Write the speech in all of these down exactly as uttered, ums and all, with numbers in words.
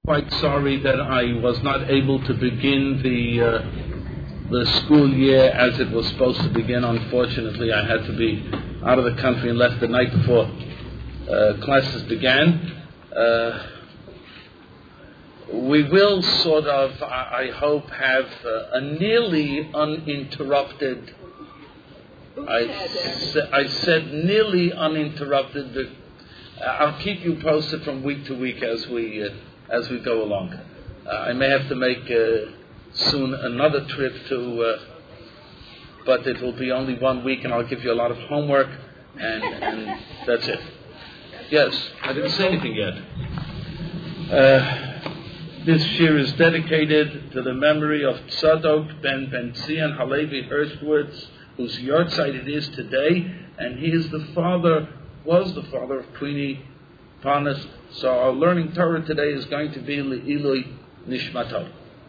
Quite sorry that I was not able to begin the uh, the school year as it was supposed to begin. Unfortunately, I had to be out of the country and left the night before uh, classes began. Uh, we will sort of, I, I hope, have uh, a nearly uninterrupted. I, sa- I said nearly uninterrupted. Uh, I'll keep you posted from week to week as we. Uh, as we go along. Uh, I may have to make uh, soon another trip to, uh, but it will be only one week and I'll give you a lot of homework and, and that's it. Yes, I didn't say anything yet. Uh, this year is dedicated to the memory of Tzadok ben Ben-Zion Halevi Hirschwitz, whose yahrzeit it is today, and he is the father, was the father of Queenie Parnas. So our learning Torah today is going to be Le'ilui Nishmato.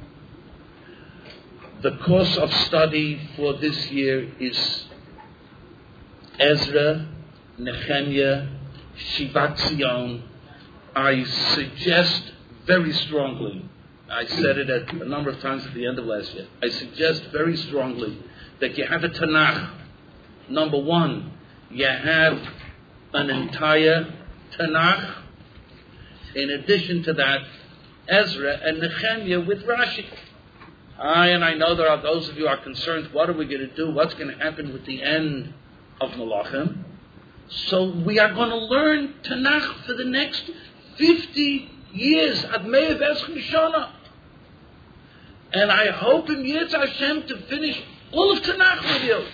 The course of study for this year is Ezra, Nehemiah, Shivat Zion. I suggest very strongly, I said it at a number of times at the end of last year, I suggest very strongly that you have a Tanakh. Number one, you have an entire Tanakh. In addition to that, Ezra and Nehemiah with Rashi. I and I know there are those of you who are concerned, what are we going to do? What's going to happen with the end of Malachim? So we are going to learn Tanakh for the next fifty years, Ad Mei V'Eschem Shana. And I hope in Yitz Hashem to finish all of Tanakh with you.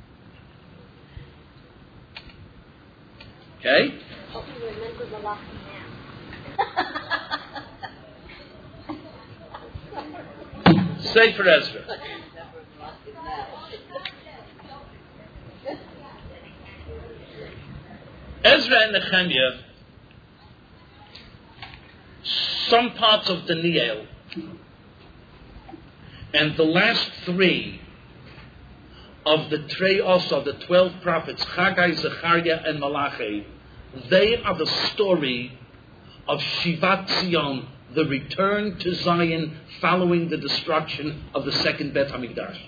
Okay? Hope you remember Malachim. Sefer Ezra. Ezra and Nehemiah, some parts of Daniel, and the last three of the Treos of the twelve prophets, Haggai, Zechariah, and Malachi, they are the story of Shivat Zion, the return to Zion following the destruction of the second Bet HaMikdash.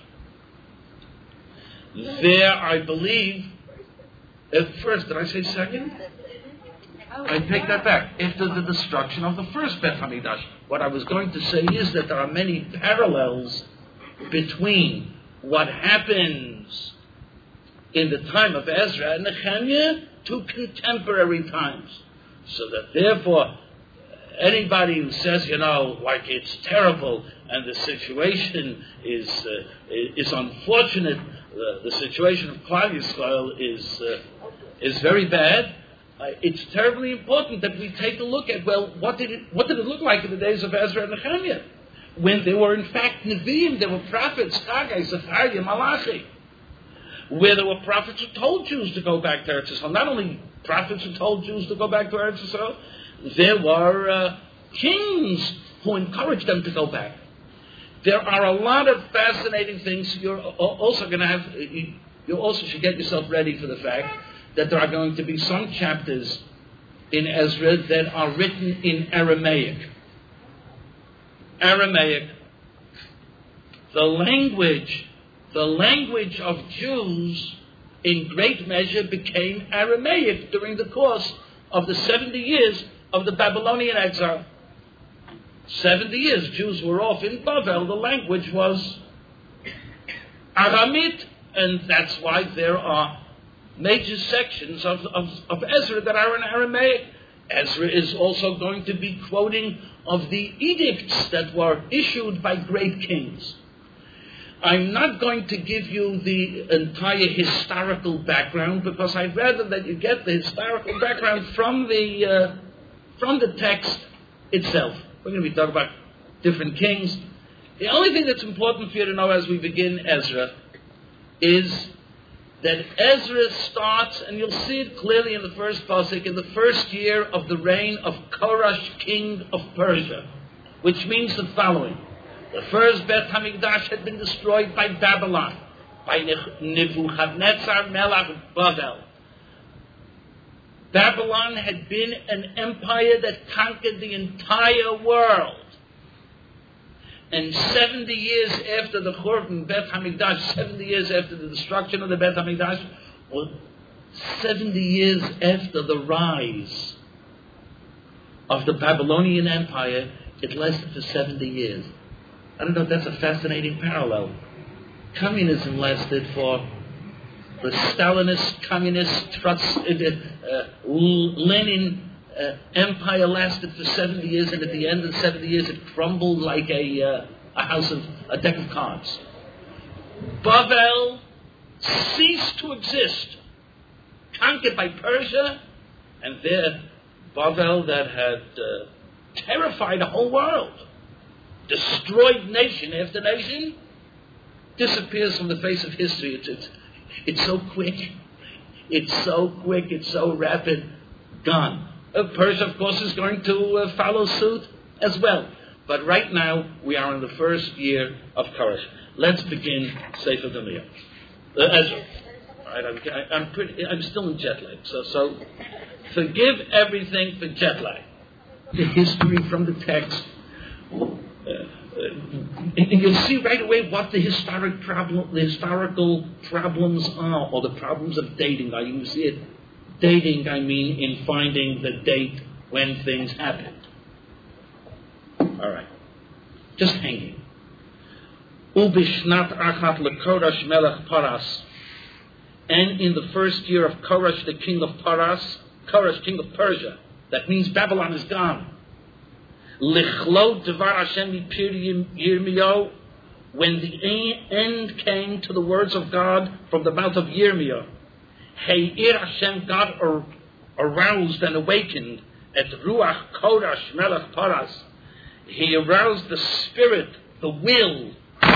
There, I believe, at first, did I say second? I take that back. After the destruction of the first Bet HaMikdash. What I was going to say is that there are many parallels between what happens in the time of Ezra and Nehemiah to contemporary times. So that therefore, anybody who says, you know, like it's terrible and the situation is uh, is unfortunate, uh, the situation of Klal Yisrael is uh, is very bad. Uh, it's terribly important that we take a look at, well, what did it what did it look like in the days of Ezra and Nehemiah, when there were in fact Nevi'im, there were prophets, Haggai, Zechariah, Malachi, where there were prophets who told Jews to go back to Eretz Yisrael. Not only prophets who told Jews to go back to Eretz Yisrael, there were uh, kings who encouraged them to go back. There are a lot of fascinating things. You're also going to have, you also should get yourself ready for the fact that there are going to be some chapters in Ezra that are written in Aramaic. Aramaic, the language, the language of Jews in great measure became Aramaic during the course of the seventy years of the Babylonian exile. seventy years, Jews were off in Bavel. The language was Aramite, and that's why there are major sections of, of, of Ezra that are in Aramaic. Ezra is also going to be quoting of the edicts that were issued by great kings. I'm not going to give you the entire historical background because I'd rather that you get the historical background from the uh, from the text itself. We're going to be talking about different kings. The only thing that's important for you to know as we begin Ezra is that Ezra starts, and you'll see it clearly in the first pasuk, in the first year of the reign of Koresh, king of Persia, which means the following. The first Bet HaMikdash had been destroyed by Babylon, by Nebuchadnezzar Melech Bavel. Babylon had been an empire that conquered the entire world. And seventy years after the Churban Beit HaMikdash, seventy years after the destruction of the Beit HaMikdash, or seventy years after the rise of the Babylonian Empire, it lasted for seventy years. I don't know if that's a fascinating parallel. Communism lasted for the Stalinist, communist, Trots, uh, uh, Lenin uh, empire lasted for seventy years, and at the end of the seventy years it crumbled like a, uh, a house of, a deck of cards. Bavel ceased to exist, conquered by Persia, and there, Bavel that had uh, terrified the whole world, destroyed nation after nation, disappears from the face of history. It's, it's, it's so quick. It's so quick. It's so rapid. Gone. Uh, Persia, of course, is going to uh, follow suit as well. But right now, we are in the first year of Koresh. Let's begin Sefer Daniel. Uh, Ezra. All right, I'm, I, I'm, pretty, I'm still in jet lag. So, so forgive everything for jet lag. The history from the text. Uh, Uh, and, and you'll see right away what the historic problem, the historical problems are, or the problems of dating are. You can see it. Dating, I mean, in finding the date when things happened. All right, just hanging. Ubishnat achat leKorash melech Paras, and in the first year of Korash, the king of Paras, Korash, king of Persia. That means Babylon is gone. Lichlot devar Hashem mipir Yirmiyahu, when the end came to the words of God from the mouth of Yirmiyahu, Heir Hashem, God ar- aroused and awakened at Ruach Korash Melech Paras. He aroused the spirit, the will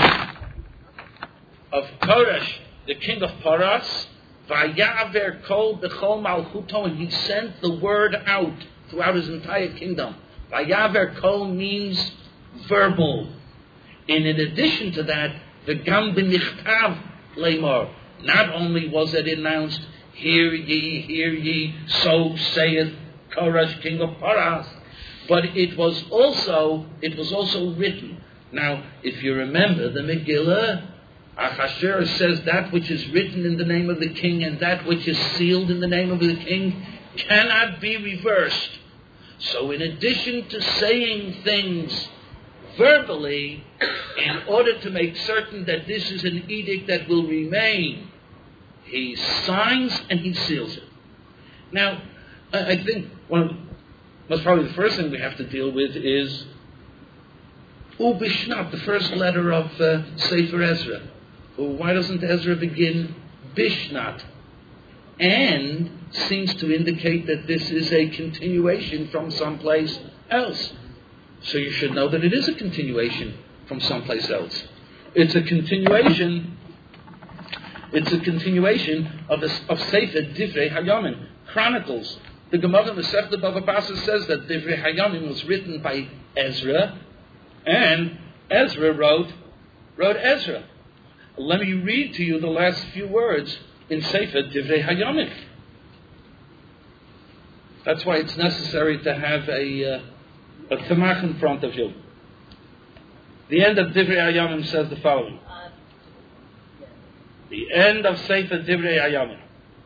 of Korash, the king of Paras. Vayaver kol b'chol malchuto, and he sent the word out throughout his entire kingdom. Vayaver kol means verbal. And in addition to that, the gam b'nichtav lemor. Not only was it announced, hear ye, hear ye, so saith Korash, king of Paras, but it was also it was also written. Now, if you remember the Megillah, Achashverosh says that which is written in the name of the king and that which is sealed in the name of the king cannot be reversed. So in addition to saying things verbally, in order to make certain that this is an edict that will remain, he signs and he seals it. Now, I think one of the, most probably the first thing we have to deal with is Ubishnat, the first letter of uh, Sefer Ezra. Well, why doesn't Ezra begin Bishnat? And seems to indicate that this is a continuation from someplace else. So you should know that it is a continuation from someplace else. It's a continuation. It's a continuation of the, of Sefer Divrei Hayamim, Chronicles. The Gemara Masechta Bava Basra says that Divrei Hayamim was written by Ezra, and Ezra wrote wrote Ezra. Let me read to you the last few words in Sefer Divrei Hayamim. That's why it's necessary to have a, uh, a Tanakh in front of you. The end of Divrei Hayamim says the following. The end of Sefer Divrei Hayamim.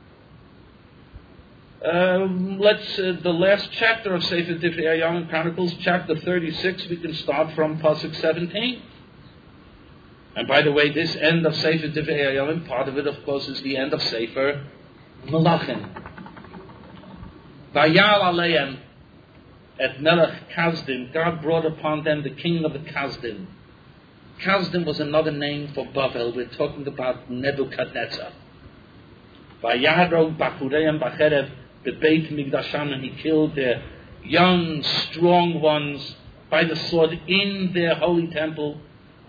Um, let's, uh, the last chapter of Sefer Divrei Hayamim, Chronicles, chapter thirty-six, we can start from Pasuk seventeen. And by the way, this end of Sefer Divrei Hayamim, part of it, of course, is the end of Sefer Melachim. Vayal Aleim et Melech Kazdim, God brought upon them the king of the Kazdim. Kazdim was another name for Bavel. We're talking about Nebuchadnezzar. Vayadro Bachureim Bacherev Bebeit Migdasham, and he killed their young, strong ones by the sword in their holy temple.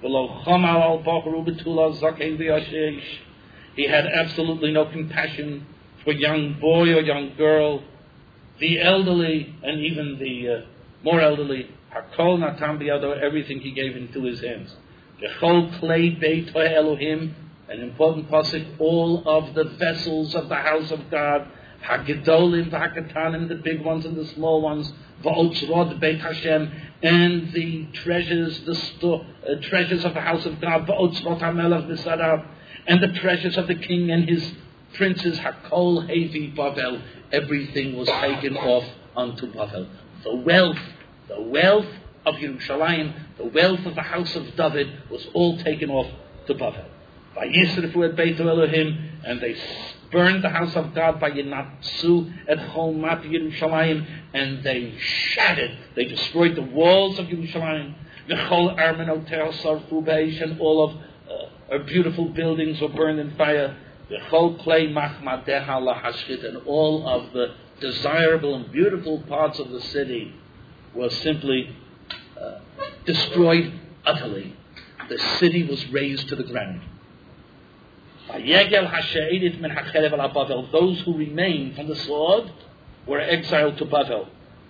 He had absolutely no compassion for young boy or young girl, the elderly, and even the uh, more elderly. Hakol natam biyado, everything he gave into his hands. V'chol klei beit Elohim, an important pasuk, all of the vessels of the house of God. Hagedolim, Hakatanim, the big ones and the small ones, Va'otzrod, Beit Hashem, and the treasures, the sto- uh, treasures of the house of God, Va'otzrod HaMelech B'Sarav, and the treasures of the king and his princes, Hakol Hevi Bavel. Everything was taken off unto Bavel. The wealth, the wealth of Yerushalayim, the wealth of the house of David was all taken off to Bavel. Vayisrifu et Beit Elohim, and they burned the house of God by Yinatsu at Chomat Yerushalayim, and they shattered, they destroyed the walls of Yerushalayim. V'chol Armenotei sarfu b'eish, and all of uh, her beautiful buildings were burned in fire. V'chol klei machmadeha lahashchit, and all of the desirable and beautiful parts of the city were simply uh, destroyed utterly. The city was razed to the ground. Those who remained from the sword were exiled to Bavel.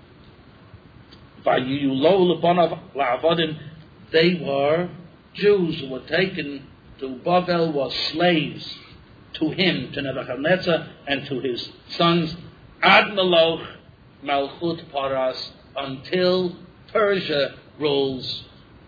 They were Jews who were taken to Bavel, were slaves to him, to Nebuchadnezzar and to his sons, Ad Maloch Malchut Paras, until Persia rules.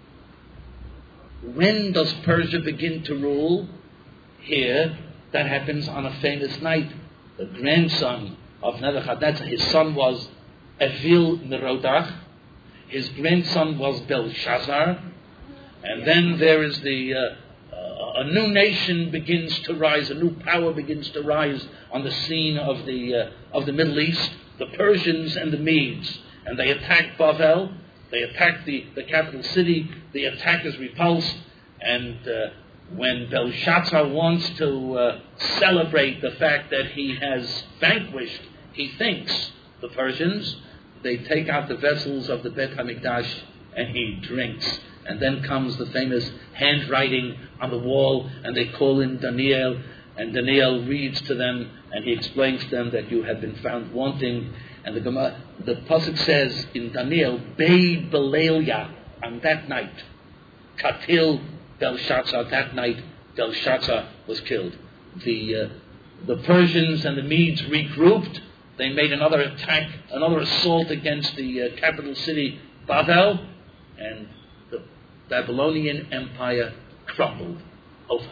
When does Persia begin to rule? Here, that happens on a famous night. The grandson of Nebuchadnezzar, his son was Evil Merodach, his grandson was Belshazzar, and then there is the, uh, uh, a new nation begins to rise, a new power begins to rise on the scene of the, uh, of the Middle East, the Persians and the Medes, and they attack Bavel, they attack the, the capital city, the attack is repulsed, and uh, when Belshazzar wants to uh, celebrate the fact that he has vanquished, he thinks, the Persians, they take out the vessels of the Bet HaMikdash and he drinks. And then comes the famous handwriting on the wall, and they call in Daniel, and Daniel reads to them, and he explains to them that you have been found wanting. And the the pasuk says in Daniel, Bei Belelia, on that night, Katil Belshazzar, that night Belshazzar was killed. The uh, the Persians and the Medes regrouped. They made another attack, another assault against the uh, capital city, Bavel, and the Babylonian Empire crumbled over.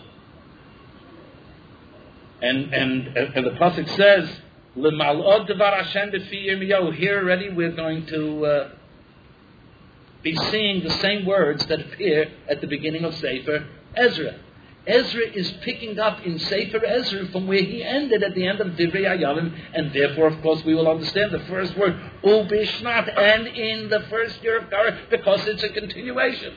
And and and the prophet says, "L'mal'od devar Hashem b'fi Yirmiyahu." Here already we're going to uh, be seeing the same words that appear at the beginning of Sefer Ezra. Ezra is picking up in Sefer Ezra from where he ended at the end of Divrei Hayamim, and therefore, of course, we will understand the first word, Ubishnat, and in the first year of Korah, because it's a continuation.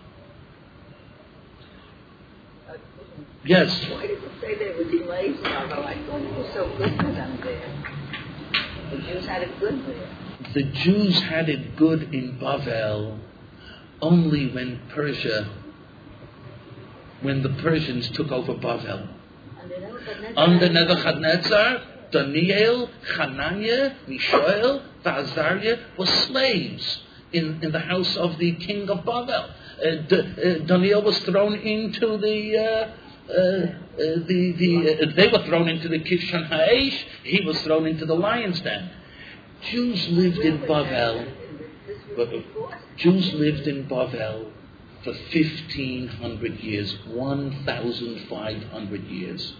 Uh, yes? Why did you say they were delayed? Although I thought it was so good for them there. The Jews had it good there. The Jews had it good in Bavel only when Persia when the Persians took over Bavel. Under Nebuchadnezzar, Daniel, Hananiah, Mishael, Azariah were slaves in, in the house of the king of Bavel. Uh, D- uh, Daniel was thrown into the, uh, uh, uh, the, the uh, they were thrown into the Kishon Ha'esh, he was thrown into the lion's den. Jews lived in Bavel, but Jews lived in Bavel for fifteen hundred years, one thousand five hundred years.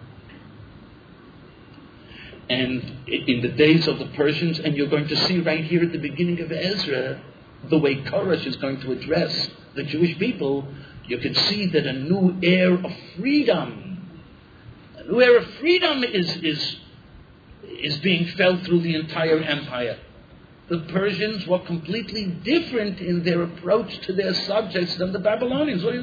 And in the days of the Persians, and you're going to see right here at the beginning of Ezra, the way Koresh is going to address the Jewish people, you can see that a new air of freedom, a new air of freedom is, is, is being felt through the entire empire. The Persians were completely different in their approach to their subjects than the Babylonians. What do you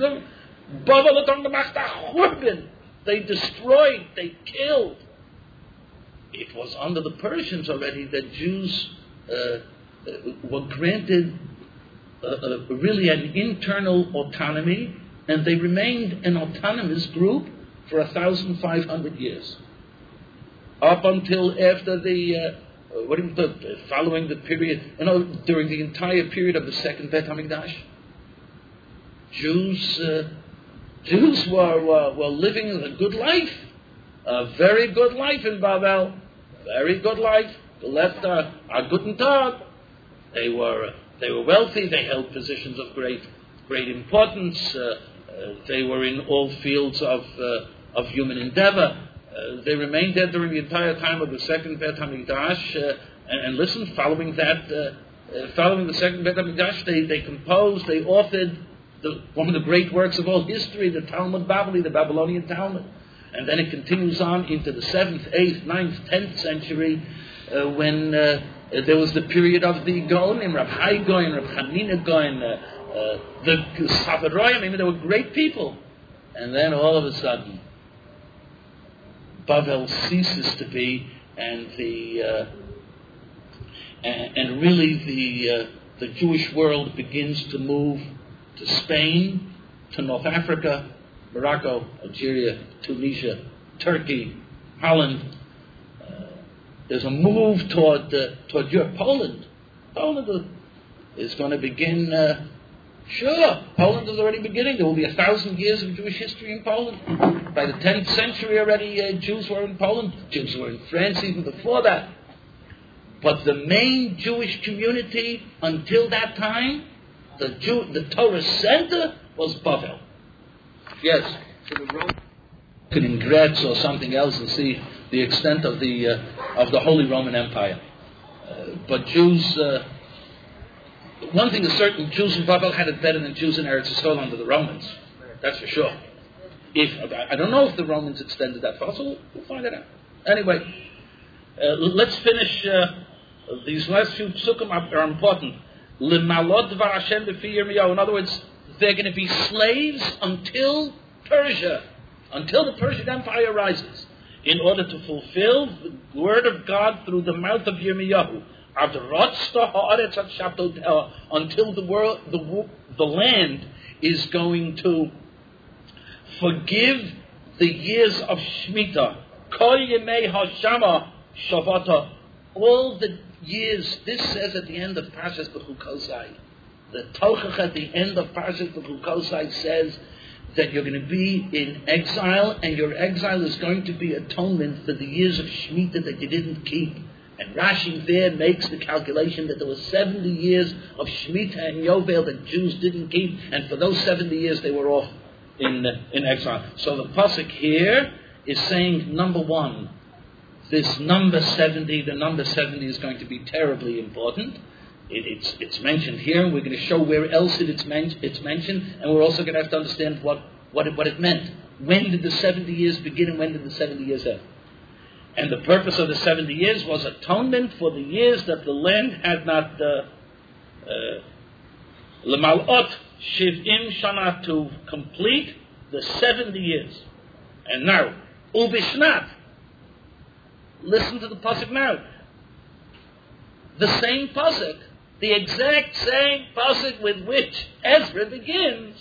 know? They destroyed, they killed. It was under the Persians already that Jews uh, were granted uh, uh, really an internal autonomy, and they remained an autonomous group for one thousand five hundred years. Up until after the... Uh, What do you put, following the period, you know, during the entire period of the second Bet HaMikdash, Jews, uh, Jews were, were were living a good life, a very good life in Babel, very good life. The left are, are good and tag. They were they were wealthy. They held positions of great great importance. Uh, uh, they were in all fields of uh, of human endeavor. Uh, they remained there during the entire time of the second Beit HaMikdash. Uh, and, and listen, following that, uh, uh, following the second Beit HaMikdash, they they composed, they authored the, one of the great works of all history, the Talmud Bavli, the Babylonian Talmud. And then it continues on into the seventh, eighth, ninth, tenth century, uh, when uh, there was the period of the Gaonim, Rab Hai Gaon, Rab Hanina Gaon, uh, uh, the Savaroyim. I mean, they were great people. And then all of a sudden, Bavel ceases to be, and the uh, and, and really the uh, the Jewish world begins to move to Spain, to North Africa, Morocco, Algeria, Tunisia, Turkey, Holland. Uh, there's a move toward uh, toward Europe. Poland. Poland is going to begin. Uh, sure, Poland is already beginning. There will be a thousand years of Jewish history in Poland. By the tenth century already, uh, Jews were in Poland. Jews were in France even before that. But the main Jewish community until that time, the Jew, the Torah center, was Bavel. Yes. In Gretz or something else and see the extent of the uh, of the Holy Roman Empire. Uh, but Jews, uh, one thing is certain: Jews in Babel had it better than Jews in Eretz Yisrael under the Romans. That's for sure. If I don't know if the Romans extended that far, so we'll, we'll find it out. Anyway, uh, let's finish. Uh, these last few psukim are, are important. L'malot dvar Hashem b'fi Yirmiyahu. In other words, they're going to be slaves until Persia, until the Persian Empire rises, in order to fulfill the word of God through the mouth of Yirmiyahu. Until the world, the, the land is going to forgive the years of Shemitah. Kol yemei hashama shavata. All the years. This says at the end of Parshas Bechukosai. The Tochach at the end of Parshas Bechukosai says that you're going to be in exile, and your exile is going to be atonement for the years of Shemitah that you didn't keep. And Rashi there makes the calculation that there were seventy years of Shemitah and Yovel that Jews didn't keep, and for those seventy years they were off in uh, in exile. So the pasuk here is saying, number one, this number seventy, the number seventy is going to be terribly important. It, it's it's mentioned here, and we're going to show where else it, it's, men- it's mentioned, and we're also going to have to understand what, what, it, what it meant. When did the seventy years begin, and when did the seventy years end? And the purpose of the seventy years was atonement for the years that the land had not L'malot shiv'im shana, to complete the seventy years. And now, ubishnat, listen to the pasuk now. The same pasuk, the exact same pasuk with which Ezra begins.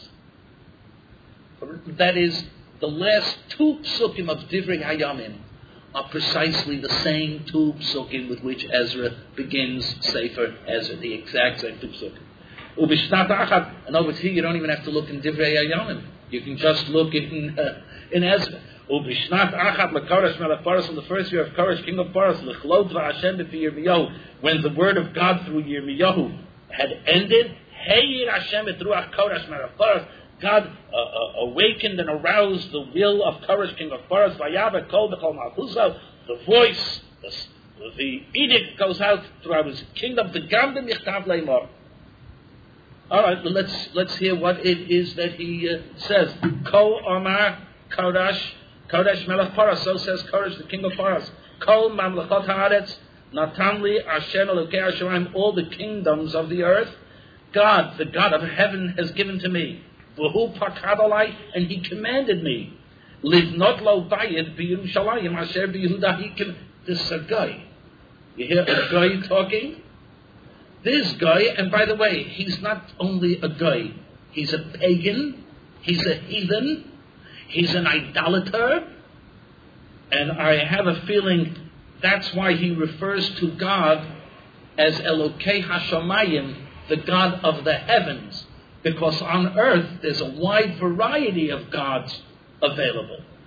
That is, the last two psukim of Divrei Hayamim are precisely the same two psukim with which Ezra begins Sefer Ezra, the exact same two psukim. Ubishnat achad, and over here you don't even have to look in Divrei Hayamim. You can just look in uh, in Ezra. Ubishnat achad leKoresh melech Paras, in the first year of Koresh, king of Paras, lechlot v'Hashem b'fi Yirmiyahu, when the word of God through Yirmiyahu had ended, Heyir Hashem et ruach Koresh melech Paras, God uh, uh, awakened and aroused the will of Koresh, king of Paras, vayava kol b'chol malchuso, the voice, the, the edict goes out throughout his kingdom, the gam b'michtav leimor. All right, let's let's hear what it is that he uh, says. Kol Omar Koresh, Koresh Melech Paras. So says Koresh, the king of Paras. Kol Mamlechot Haaretz Natan li Hashem Elokei Hashemayim. All the kingdoms of the earth, God, the God of heaven, has given to me. V'hu pakad alai, and He commanded me. Livnot lo bayit b'Yerushalayim asher b'Yehuda. He can. This is a guy. You hear a guy talking? This guy, and by the way, he's not only a guy, he's a pagan, he's a heathen, he's an idolater, and I have a feeling that's why he refers to God as Elokei Hashamayim, the God of the heavens, because on earth there's a wide variety of gods available.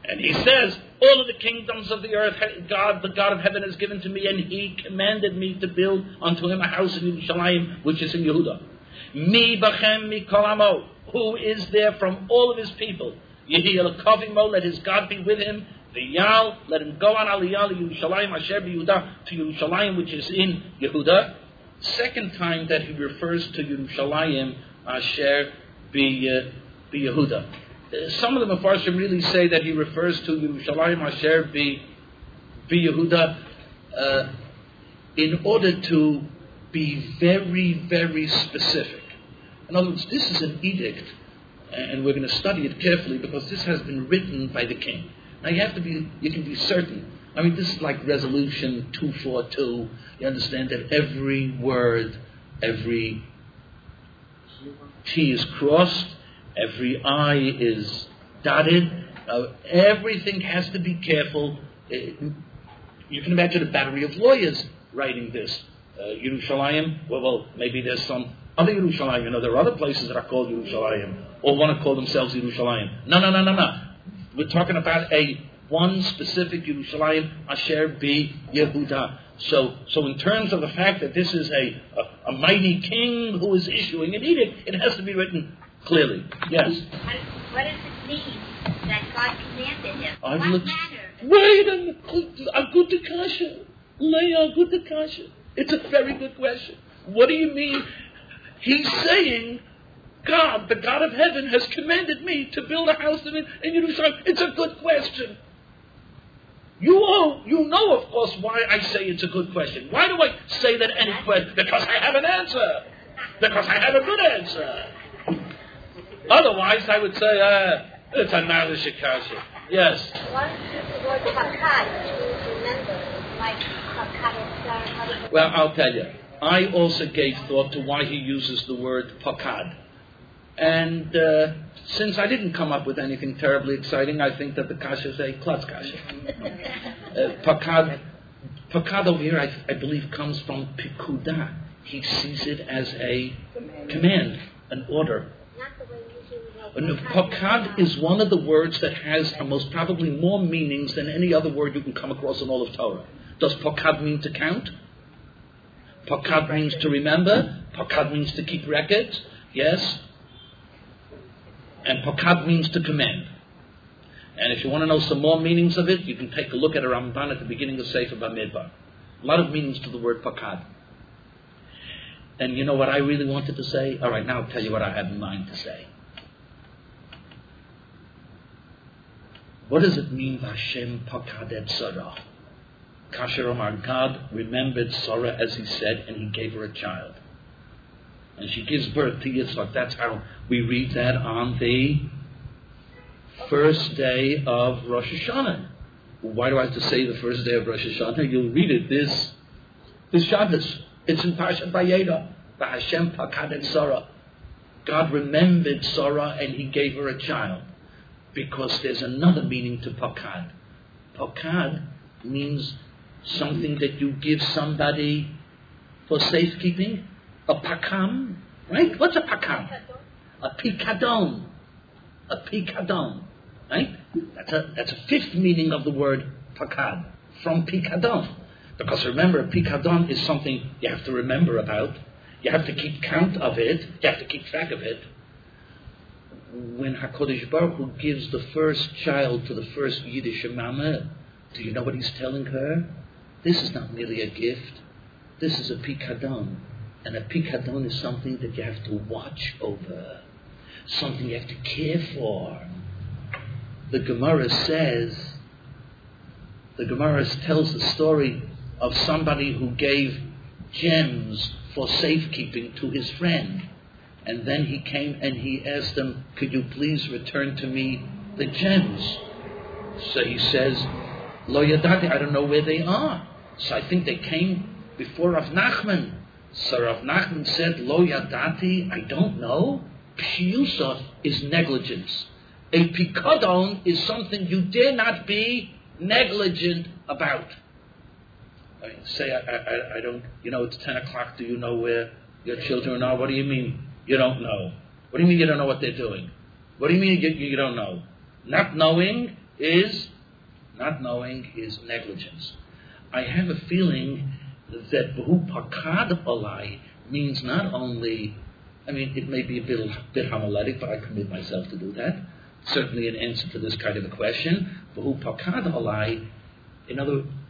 And he says, all of the kingdoms of the earth, God, the God of heaven, has given to me, and he commanded me to build unto him a house in Yerushalayim, which is in Yehuda. Mi bachem mi kol amo, who is there from all of his people. Yehi el kavimo, let his God be with him. V'yal, let him go on aliyah Yerushalayim, asher b'Yehuda, to Yerushalayim, which is in Yehuda. Second time that he refers to Yerushalayim, asher b'Yehuda. Some of the Mefarshim really say that he refers to Yerushalayim Asher be Yehuda uh, in order to be very, very specific. In other words, this is an edict, and we're going to study it carefully because this has been written by the king. Now you have to be, you can be certain. I mean, this is like Resolution two forty-two. You understand that every word, every T is crossed, every I is dotted. Uh, everything has to be careful. Uh, you can imagine a battery of lawyers writing this. Uh, Yerushalayim, well, well, maybe there's some other Yerushalayim. You know, there are other places that are called Yerushalayim or want to call themselves Yerushalayim. No, no, no, no, no. We're talking about a one specific Yerushalayim, Asher be Yehuda. So, so in terms of the fact that this is a, a, a mighty king who is issuing an edict, it has to be written clearly. Yes. What does it mean that God commanded him? I What look, manner? wait a, a good kasha. Leah, a good kasha. It's a very good question. What do you mean? He's saying, God, the God of heaven, has commanded me to build a house in, in Yerushalayim. It's a good question. You all, you know, of course, why I say it's a good question. Why do I say that any question? Because I have an answer. Because I have a good answer. Otherwise, I would say, uh, it's a Nalish Kasha. Yes. Why don't you use the word pakad, which means remember, like pakad. Well, I'll tell you. I also gave thought to why he uses the word pakad. And uh, since I didn't come up with anything terribly exciting, I think that the kasha is a klutz kasha. uh, pakad, pakad over here, I, I believe, comes from pikuda. He sees it as a command, an order. Pakad is one of the words that has uh, most probably more meanings than any other word you can come across in all of Torah. Does pakad mean to count? Pakad means to remember. Pakad means to keep records. Yes. And pakad means to command. And if you want to know some more meanings of it, you can take a look at a Ramban at the beginning of Sefer Bamidbar. A lot of meanings to the word pakad. And you know what I really wanted to say? All right, now I'll tell you what I have in mind to say. What does it mean, Hashem pakad et Sarah? Kasher Omar, God remembered Sarah as he said, and he gave her a child. And she gives birth to Yitzchak. That's how we read that on the first day of Rosh Hashanah. Why do I have to say the first day of Rosh Hashanah? You'll read it this, this Shabbos. It's in Parshat Vayera. Hashem pakad et Sarah. God remembered Sarah and he gave her a child. Because there's another meaning to pakad. Pakad means something that you give somebody for safekeeping. A pakam, right? What's a pakam? A pikadon. A pikadon, right? That's a that's a fifth meaning of the word pakad, from pikadon. Because remember, pikadon is something you have to remember about. You have to keep count of it. You have to keep track of it. When HaKadosh Baruch Hu gives the first child to the first Yiddish mama, do you know what he's telling her? This is not merely a gift. This is a pikadon. And a pikadon is something that you have to watch over. Something you have to care for. The Gemara says, the Gemara tells the story of somebody who gave gems for safekeeping to his friend. And then he came and he asked them, could you please return to me the gems? So he says, Lo yadati, I don't know where they are. So I think they came before Rav Nachman. So Rav Nachman said, Lo yadati, I don't know. Piyusa is negligence. A pikadon is something you dare not be negligent about. I mean, say, I, I, I don't, you know, it's ten o'clock, do you know where your children are? What do you mean you don't know? What do you mean you don't know what they're doing? What do you mean you, you don't know? Not knowing is not knowing is negligence. I have a feeling that V'hu Pakad Alai means not only, I mean, it may be a bit, bit homiletic, but I commit myself to do that. Certainly an answer to this kind of a question. V'hu Pakad Alai, in other words,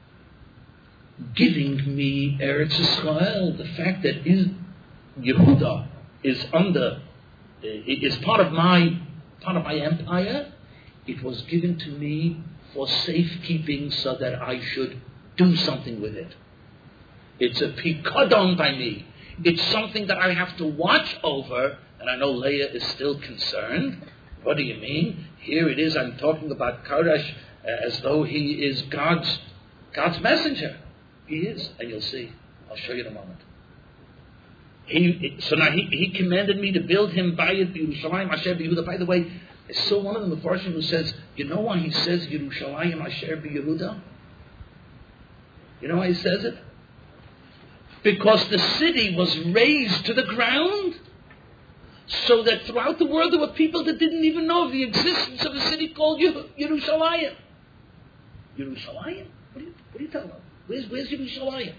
giving me Eretz Yisrael, the fact that is, Yehuda is under, is part of my part of my empire, it was given to me for safekeeping so that I should do something with it. It's a pikadon by me. It's something that I have to watch over, and I know Leah is still concerned. What do you mean? Here it is, I'm talking about Koresh uh, as though he is God's God's messenger. He is, and you'll see. I'll show you in a moment. He, so now he, he commanded me to build him Bayit Yerushalayim Asher B'Yehuda. By the way, I saw one of the Mefarshim who says, you know why he says Yerushalayim Asher B'Yehuda? You know why he says it? Because the city was razed to the ground, so that throughout the world there were people that didn't even know of the existence of a city called Yerushalayim. Yerushalayim? What are you, what are you talking about? Where's, where's Yerushalayim?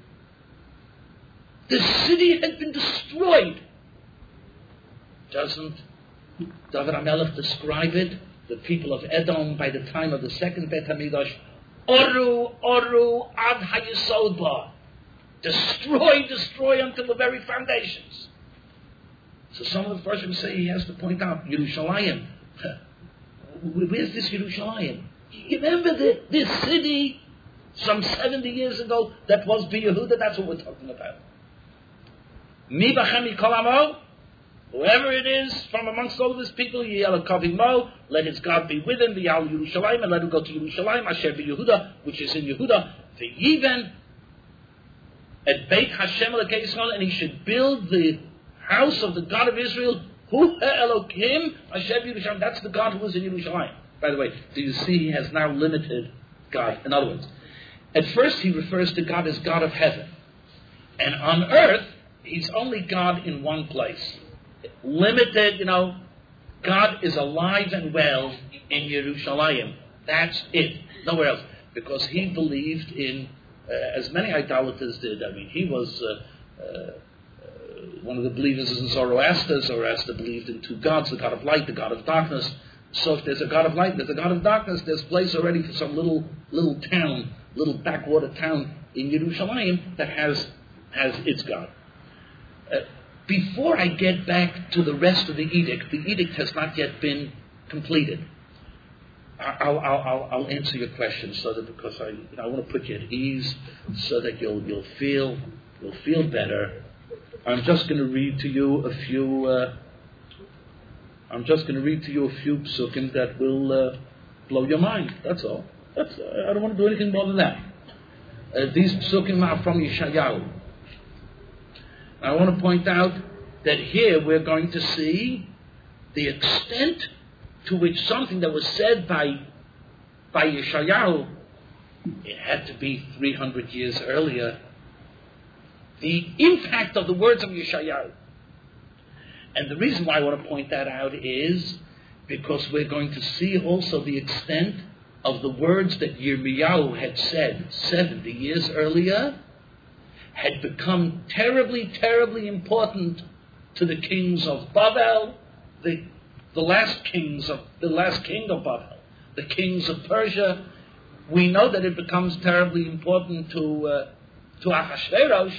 The city had been destroyed. Doesn't David HaMelech describe it? The people of Edom by the time of the second Bet HaMikdash, Oru, Oru, Ad HaYesod Ba. Destroy, destroy until the very foundations. So some of the Farshim say he has to point out, Yerushalayim. Where's this Yerushalayim? You remember the, this city some seventy years ago that was B'Yehuda? That's what we're talking about. Mi b'chem yikol amo, whoever it is from amongst all of his people, Yiyel Kavimo, let his God be with him, V'yal Yerushalayim, and let him go to Yerushalayim, Asher B'Yehuda, which is in Yehuda, V'yiven, at Beit Hashem Elokei Yisrael, and he should build the house of the God of Israel, Hu Elokim, Asher B'Yerushalayim, that's the God who is in Yerushalayim. By the way, do you see he has now limited God? In other words, at first he refers to God as God of heaven, and on earth, he's only God in one place. Limited, you know, God is alive and well in Yerushalayim. That's it. Nowhere else. Because he believed in, uh, as many idolaters did. I mean, he was uh, uh, one of the believers in Zoroaster. Zoroaster believed in two gods, the God of light, the God of darkness. So if there's a God of light, there's a God of darkness, there's place already for some little little town, little backwater town in Yerushalayim that has has its God. Uh, before I get back to the rest of the edict, the edict has not yet been completed. I'll, I'll, I'll, I'll answer your question so that because I, you know, I want to put you at ease, so that you'll you'll feel you'll feel better. I'm just going to read to you a few. Uh, I'm just going to read to you a few psukim that will uh, blow your mind. That's all. That's, uh, I don't want to do anything more than that. Uh, these psukim are from Yeshayahu. I want to point out that here we're going to see the extent to which something that was said by by Yeshayahu, it had to be three hundred years earlier, the impact of the words of Yeshayahu. And the reason why I want to point that out is because we're going to see also the extent of the words that Yirmiyahu had said seventy years earlier had become terribly, terribly important to the kings of Babel, the the last kings of the last king of Babel, the kings of Persia. We know that it becomes terribly important to uh, to Ahasuerus.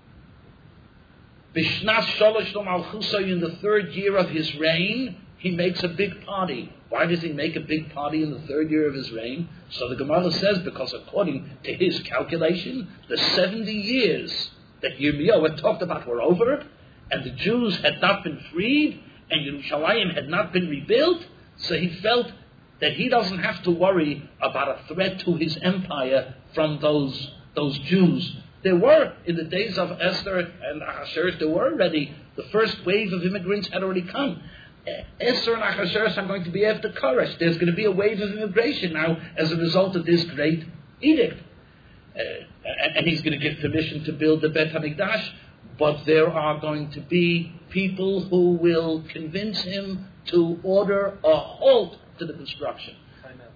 Bishnas Sholosh Malchusay, in the third year of his reign, he makes a big party. Why does he make a big party in the third year of his reign? So the Gemara says, because according to his calculation, the seventy years that Yirmiyahu had talked about were over, and the Jews had not been freed, and Yerushalayim had not been rebuilt, so he felt that he doesn't have to worry about a threat to his empire from those, those Jews. There were, in the days of Esther and Ahasuerus, there were already, the first wave of immigrants had already come. Esther and Ahasuerus are going to be after Koresh. There's going to be a wave of immigration now as a result of this great edict. Uh, and he's going to give permission to build the Bet HaMikdash, but there are going to be people who will convince him to order a halt to the construction. Time out.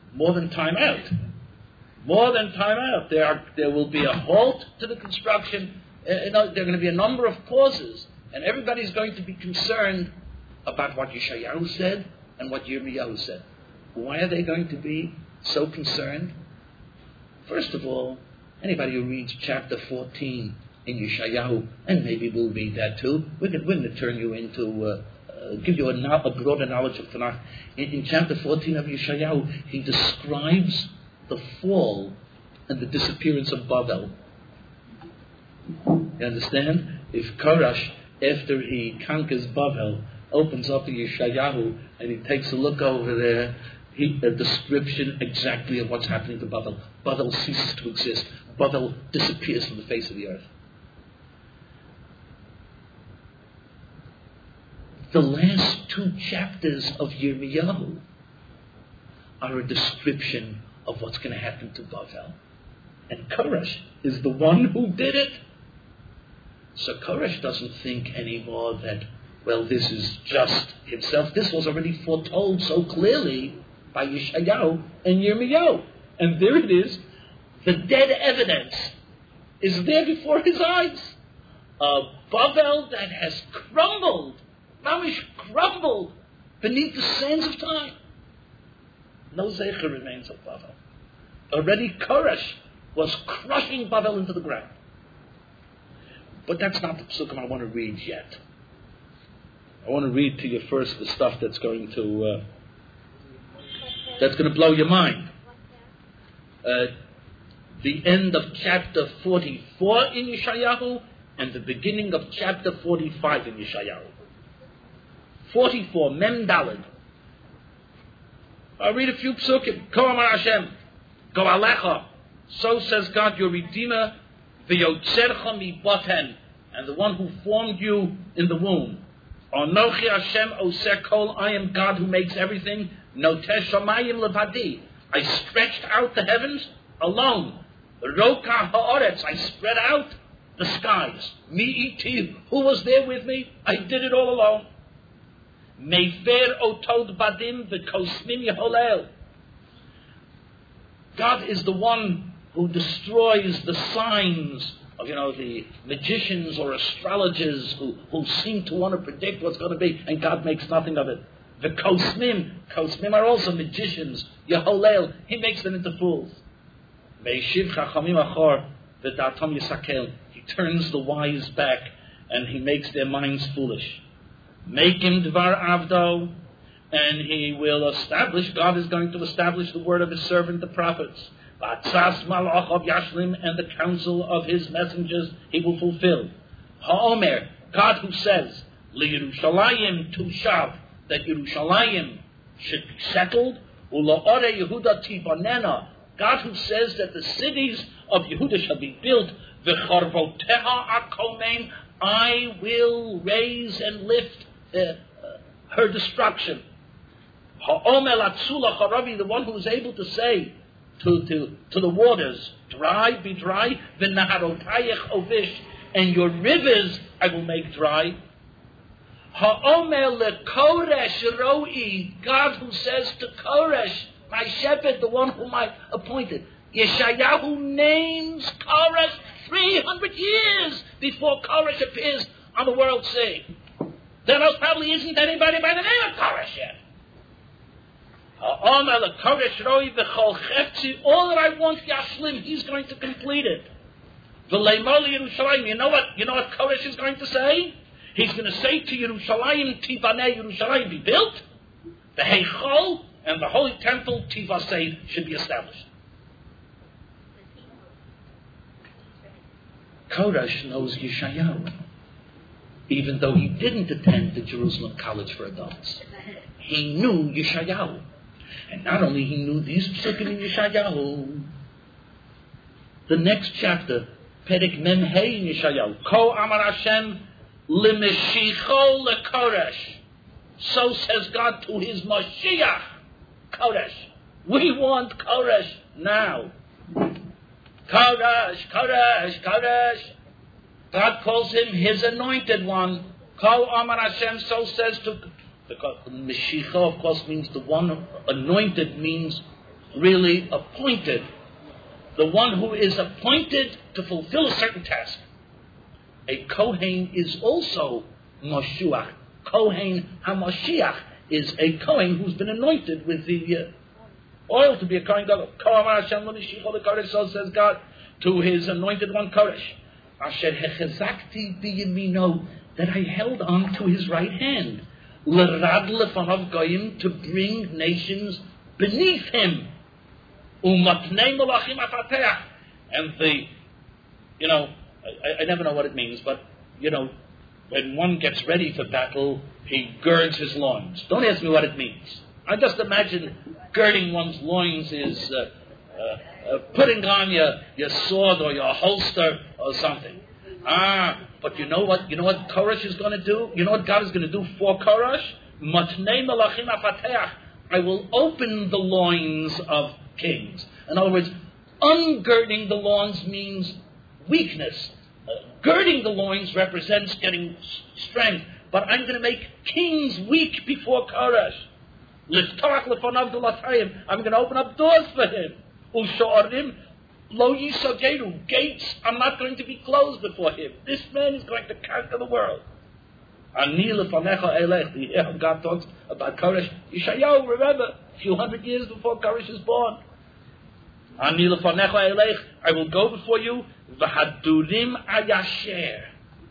more than time out. More than time out. There are, there will be a halt to the construction. Uh, you know, there are going to be a number of pauses, and everybody's going to be concerned about what Yeshayahu said and what Yirmiyahu said. Why are they going to be so concerned? First of all, anybody who reads chapter fourteen in Yeshayahu, and maybe we'll read that too, we're going to turn you into, uh, uh, give you a, no- a broader knowledge of Tanakh. In, in chapter fourteen of Yeshayahu, he describes the fall and the disappearance of Babel. You understand? If Korash, after he conquers Babel, opens up the Yeshayahu and he takes a look over there, he, a description exactly of what's happening to Babel. Babel ceases to exist. Babel disappears from the face of the earth. The last two chapters of Yirmiyahu are a description of what's going to happen to Babel. And Koresh is the one who did it. So Koresh doesn't think anymore that, well, this is just himself. This was already foretold so clearly by Yeshayahu and Yirmiyahu. And there it is. The dead evidence is there before his eyes. A Babel that has crumbled, mamish crumbled beneath the sands of time. No zecher remains of Babel. Already Koresh was crushing Babel into the ground. But that's not the psukim I want to read yet. I want to read to you first the stuff that's going to uh, that's going to blow your mind. Uh, the end of chapter forty-four in Yeshayahu and the beginning of chapter forty-five in Yeshayahu. forty-four, Mem Daled. I'll read a few psukim. Ko Amar Hashem, Go Alecha. So says God, your Redeemer, V'yotzercha mi boten, and the one who formed you in the womb. Anochi Hashem oseh kol, I am God who makes everything. Noteh shamayim levadi, I stretched out the heavens alone. Roka ha'oretz, I spread out the skies. Mi iti, who was there with me? I did it all alone. Mefer otod badim v'kosmim yeholel. God is the one who destroys the signs of, you know, the magicians or astrologers who, who seem to want to predict what's going to be, and God makes nothing of it. The kosmim, kosmim are also magicians. Yeholel, he makes them into fools. Meishiv chachamim achor v'datam yisakel. He turns the wise back and he makes their minds foolish. Make him dvar avdo, and he will establish, God is going to establish the word of his servant, the prophets. V'atzas malach of Yashlim, and the counsel of his messengers he will fulfill. Ha'omer, God who says, L'Yerushalayim tushav, that Yerushalayim should be settled. U'la'ore Yehuda tibanena, God who says that the cities of Yehuda shall be built. V'charvoteha akomein, I will raise and lift uh, uh, her destruction. Ha'omer latzula charavi, the one who is able to say to, to, to the waters, dry, be dry, v'naharotayech ovish, and your rivers I will make dry. Ha'omer lekoresh roi, God who says to Koresh, my shepherd, the one whom I appointed. Yeshayahu names Koresh three hundred years before Koresh appears on the world scene. There most probably isn't anybody by the name of Koresh yet. All that I want, Yashlim, he's going to complete it. You know what? You know what Koresh is going to say? He's going to say to Yerushalayim, Tibanei, Yerushalayim be built. The Heichol and the Holy Temple, Tivasei, should be established. Koresh knows Yeshayahu, even though he didn't attend the Jerusalem College for Adults. He knew Yeshayahu. And not only he knew these psukim in Yeshayahu, the next chapter, Perek Mem Hey in Yeshayahu, Ko Amar Hashem Limeshicho LeKoresh. So says God to his Mashiach, Koresh. We want Koresh now. Koresh, Koresh, Koresh. God calls him his anointed one. Ko Amar Hashem, so says to... Because Mashiach, of course, means the one anointed, means really appointed, the one who is appointed to fulfill a certain task. A Kohen is also Moshiach. Kohen HaMoshiach is a Kohen who's been anointed with the uh, oil to be a Kohen Gadol. So says God to his anointed one Koresh. Asher hechezakti biyamino, that I held on to his right hand. L'rad lefanav goyim, to bring nations beneath him. Umatnei malachim afateach, and the, you know, I, I never know what it means, but you know, when one gets ready for battle, he girds his loins. Don't ask me what it means. I just imagine girding one's loins is uh, uh, uh, putting on your, your sword or your holster or something. Ah, but you know what? You know what Koresh is going to do? You know what God is going to do for Koresh? Matnei malachim afateach. I will open the loins of kings. In other words, ungirding the loins means weakness. Uh, girding the loins represents getting strength. But I'm going to make kings weak before Koresh. I'm going to open up doors for him. Lo yisogeru, gates are not going to be closed before him. This man is going to conquer the world. Ani lefanecha elech. God talks about Koresh. Yeshayahu, remember, a few hundred years before Koresh is born. Ani lefanecha elech. I will go before you. V'hadurim ayasher.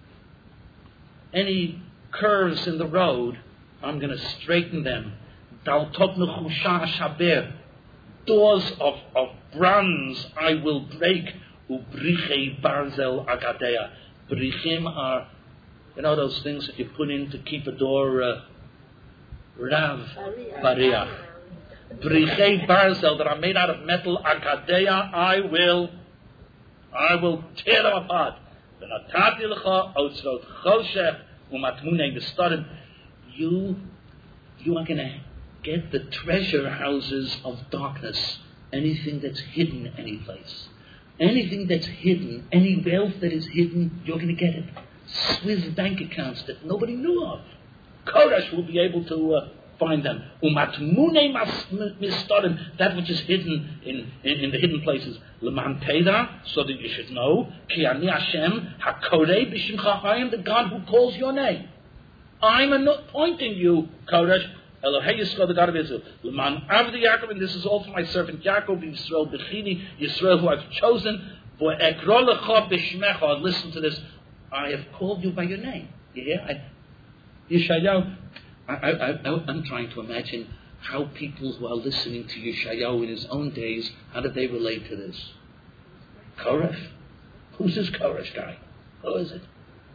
Any curves in the road, I'm going to straighten them. Daltot nechusha shaber. Doors of, of bronze I will break. Ubrichei barzel agadeya. Brichim are, you know, those things that you put in to keep a door, uh, rav, bariach. Brichei barzel that are made out of metal, agadeya, I will, I will tear them apart. V'natati l'cha otzrot choshech umatmunei b'starim. You, you are going to get the treasure houses of darkness. Anything that's hidden any place. Anything that's hidden, any wealth that is hidden, you're going to get it. Swiss bank accounts that nobody knew of. Koresh will be able to uh, find them. Umatmune mistarim, that which is hidden in, in, in the hidden places. Leman teda, so that you should know. Ki ani Hashem hakorei b'shimcha. I am the God who calls your name. I'm anointing you, Koresh. Elohei Yisrael, the God of Israel. Leman avdi Yaakov, and this is all for my servant Yaakov, Yisrael b'chini, Yisrael who I've chosen. For ekro lecha b'shmecha. Listen to this. I have called you by your name. You hear? I, Yeshayahu. I, I, I, I'm trying to imagine how people who are listening to Yeshayahu in his own days, how did they relate to this? Koresh? Who's this Koresh guy? Who is it?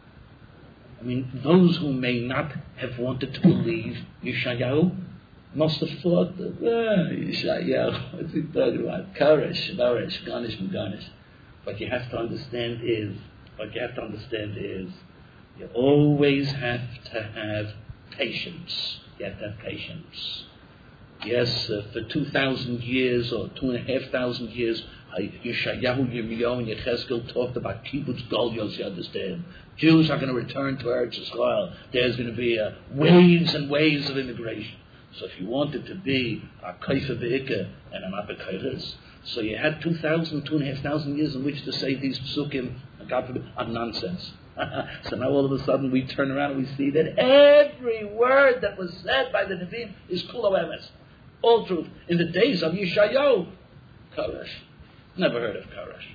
I mean, those who may not have wanted to believe Yeshayahu must have thought, that, ah, Yeshayahu, what's he talking about? Koresh, Koresh, Ganesh, Ganesh. What you have to understand is, what you have to understand is, you always have to have patience. You have to have patience. Yes, uh, for two thousand years or two and a half thousand years, Yeshayahu, Yirmiyahu, and Yechezkel talked about kibbutz golios, you understand. Jews are going to return to Eretz Yisrael. There's going to be uh, waves and waves of immigration. So if you wanted to be a kaifa be'ikah and an apekairis, so you had two thousand, two and a half thousand years in which to say these psukim, God forbid, are nonsense. So now all of a sudden we turn around and we see that every word that was said by the Nevi'im is kulo emes, all truth. In the days of Yeshayahu, Koresh, never heard of Koresh.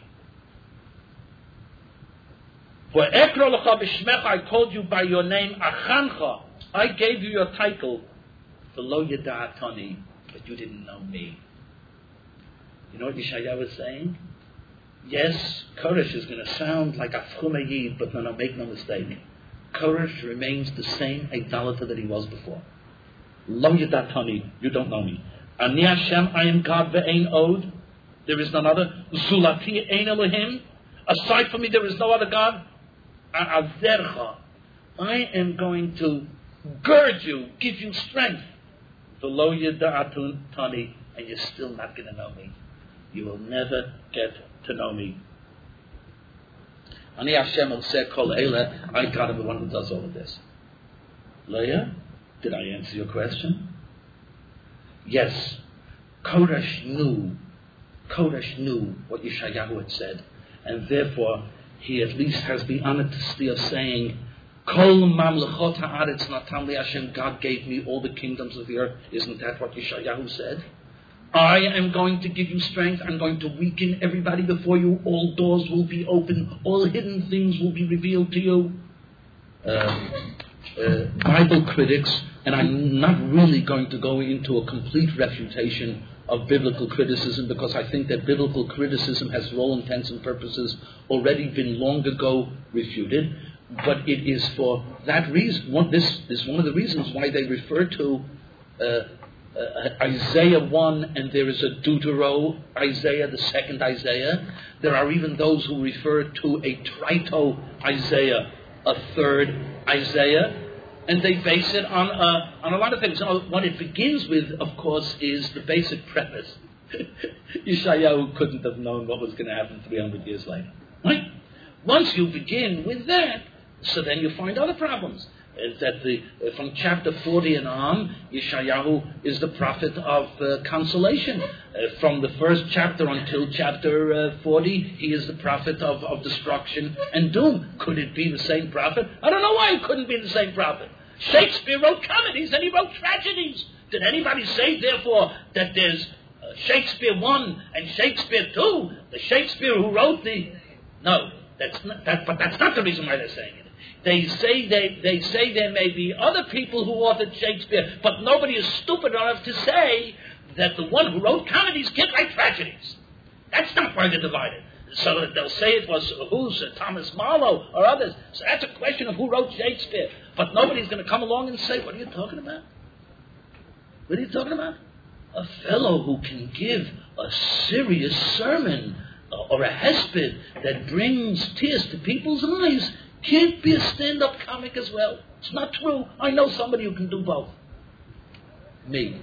For ekro lecha b'shmecha, I called you by your name, Achancha. I gave you your title, v'lo yada'atani, but you didn't know me. You know what Yeshayahu was saying? Yes, Koresh is going to sound like a Chumeyid, but no, no, make no mistake. Koresh remains the same idolater that he was before. Lo yadatani, you don't know me. Ani Hashem, I am God, ve'ein od. There is none other. Zulati ein Elohim. Aside from me, there is no other God. A'azercha. I am going to gird you, give you strength. V'lo yadatani, and you're still not going to know me. You will never get to know me. Ani Hashem will say, Kol Eila, I God am the one who does all of this. Leah, did I answer your question? Yes. Koresh knew, Koresh knew what Yeshayahu had said, and therefore he at least has the honesty of saying, Kol mamlechot haaretz natan li Hashem, God gave me all the kingdoms of the earth. Isn't that what Yeshayahu said? I am going to give you strength. I'm going to weaken everybody before you. All doors will be open. All hidden things will be revealed to you. Uh, uh, Bible critics, and I'm not really going to go into a complete refutation of biblical criticism, because I think that biblical criticism has, for all intents and purposes, already been long ago refuted. But it is for that reason. One, this is one of the reasons why they refer to uh, uh, Isaiah one, and there is a Deutero Isaiah, the second Isaiah. There are even those who refer to a Trito Isaiah, a third Isaiah. And they base it on uh, on a lot of things. Now, what it begins with, of course, is the basic premise. Yeshayahu couldn't have known what was going to happen three hundred years later. Right? Once you begin with that, so then you find other problems. Uh, that the uh, from chapter forty and on, Yeshayahu is the prophet of uh, consolation. Uh, from the first chapter until chapter uh, forty, he is the prophet of, of destruction and doom. Could it be the same prophet? I don't know why it couldn't be the same prophet. Shakespeare wrote comedies and he wrote tragedies. Did anybody say, therefore, that there's uh, Shakespeare one and Shakespeare two? The Shakespeare who wrote the... No, that's not, that, but that's not the reason why they're saying it. They say they, they say there may be other people who authored Shakespeare, but nobody is stupid enough to say that the one who wrote comedies can't write tragedies. That's not why they're divided. So they'll say it was who's uh, Thomas Marlowe or others. So that's a question of who wrote Shakespeare. But nobody's going to come along and say, what are you talking about? What are you talking about? A fellow who can give a serious sermon or a hesped that brings tears to people's eyes can't be a stand-up comic as well. It's not true. I know somebody who can do both. Me.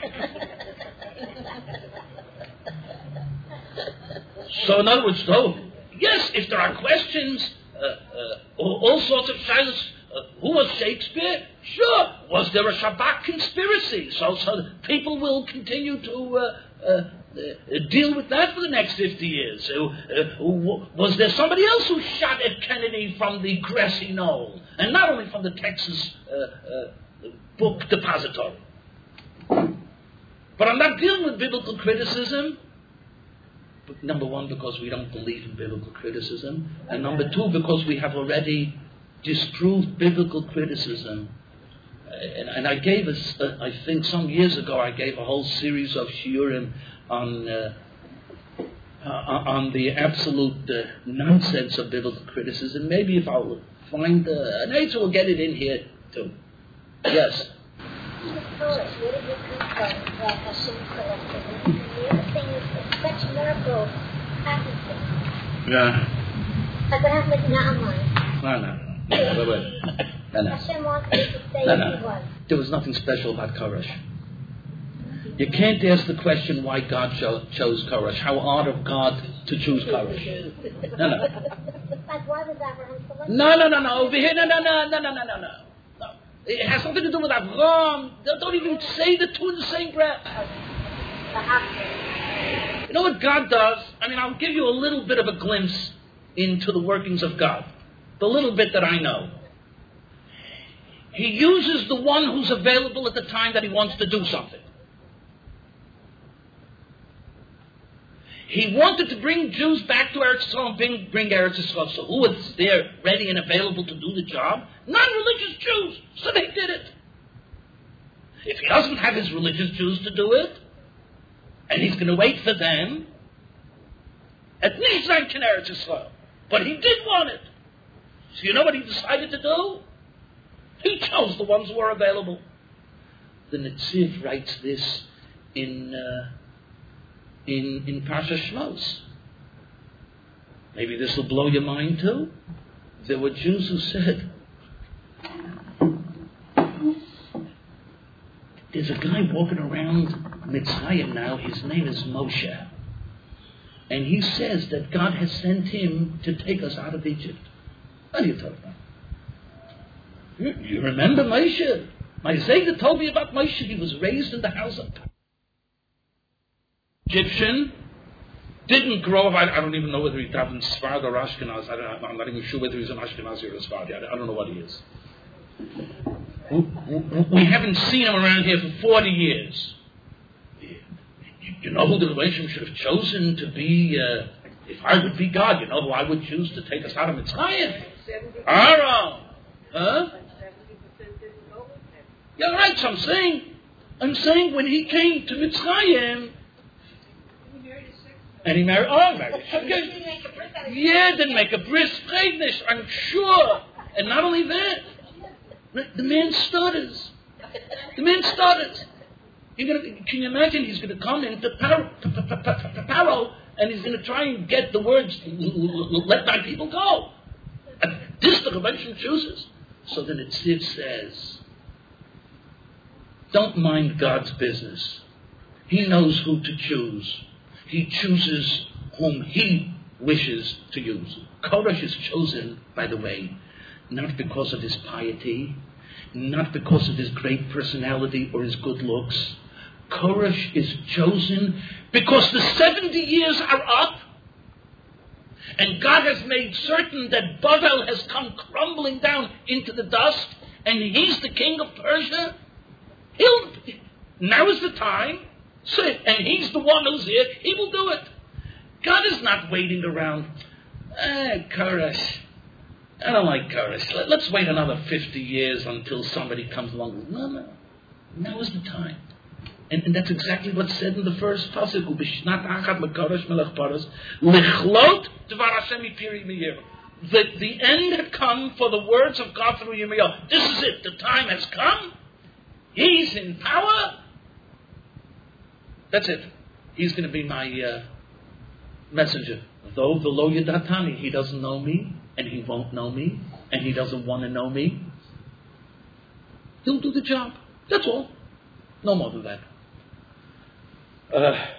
So in other words, though, yes, if there are questions, uh, uh, all, all sorts of shilas, uh, who was Shakespeare? Sure. Was there a Shabbat conspiracy? So, so people will continue to uh, uh, uh, deal with that for the next fifty years. Uh, uh, was there somebody else who shot at Kennedy from the grassy knoll? And not only from the Texas uh, uh, book depository. But I'm not dealing with biblical criticism. Number one, because we don't believe in biblical criticism. And number two, because we have already disproved biblical criticism. And, and I gave us, uh, I think some years ago, I gave a whole series of shiurim on uh, uh, on the absolute uh, nonsense of biblical criticism. Maybe if I'll find, uh, and Eitz will get it in here too. Yes? Where did you come from that Hashem collected? And the other thing is that such miracles happen. Yeah. Like what happened with Naaman. No, no, no. Wait, wait, wait. No, no. Hashem wanted to say No, he no. was. There was nothing special about Koresh. You can't ask the question why God cho- chose Koresh. How odd of God to choose Koresh. No, no. Like why was Abraham selected? No, no, no, no. Over here, no, no, no, no, no, no, no, no. It has something to do with Avram. Don't even say the two in the same breath. You know what God does? I mean, I'll give you a little bit of a glimpse into the workings of God. The little bit that I know. He uses the one who's available at the time that he wants to do something. He wanted to bring Jews back to Eretz Yisrael and bring, bring Eretz Yisrael. So who was there ready and available to do the job? Non-religious Jews. So they did it. If he doesn't have his religious Jews to do it, and he's going to wait for them, at least I can Eretz Yisrael. But he did want it. So you know what he decided to do? He chose the ones who were available. The Netziv writes this in... Uh, In, in Parsha Shmos. Maybe this will blow your mind too. There were Jews who said, there's a guy walking around Mitzrayim now, his name is Moshe. And he says that God has sent him to take us out of Egypt. What are you talking about? You, you remember Moshe? My Zayda told me about Moshe. He was raised in the house of Egyptian, didn't grow up. I, I don't even know whether he died in Sfarad or Ashkenaz. I don't, I'm not even sure whether he's an Ashkenazi or a Sephardi. I, I don't know what he is. We, we, we haven't seen him around here for forty years. You, you know who the Rebbeinu should have chosen to be, uh, if I would be God, you know who I would choose to take us out of Mitzrayim? Aaron. Huh? Yeah, right, so I'm saying, I'm saying when he came to Mitzrayim, and he married, oh, married. Okay. Yeah, didn't make a bris pregnant, I'm sure. And not only that, the man stutters. The man stutters. You're gonna, can you imagine he's going to come into Paro and he's going to try and get the words, let my people go. And this the convention chooses. So then it says, don't mind God's business. He knows who to choose. He chooses whom he wishes to use. Koresh is chosen, by the way, not because of his piety, not because of his great personality or his good looks. Koresh is chosen because the seventy years are up, and God has made certain that Bavel has come crumbling down into the dust, and he's the king of Persia. He'll, now is the time. So, and he's the one who's here. He will do it. God is not waiting around. Ah, Koresh. I don't like Koresh. Let, let's wait another fifty years until somebody comes along. No, no. Now is the time. And, and that's exactly what's said in the first pasuk. The, the end had come for the words of God through Yirmiyahu. This is it. The time has come. He's in power. That's it. He's going to be my uh, messenger. Though the lo yadatani, he doesn't know me, and he won't know me, and he doesn't want to know me. He'll do the job. That's all. No more than that. Uh,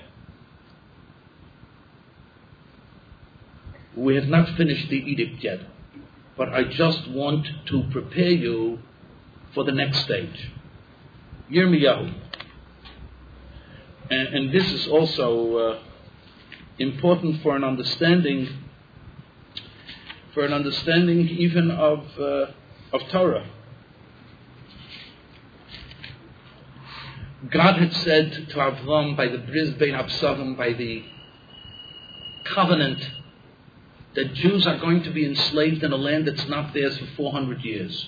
we have not finished the edict yet, but I just want to prepare you for the next stage. Yirmiyahu. And, and this is also uh, important for an understanding, for an understanding even of uh, of Torah. God had said to Avram by the Bris Bein Absarim, by the covenant, that Jews are going to be enslaved in a land that's not theirs for four hundred years.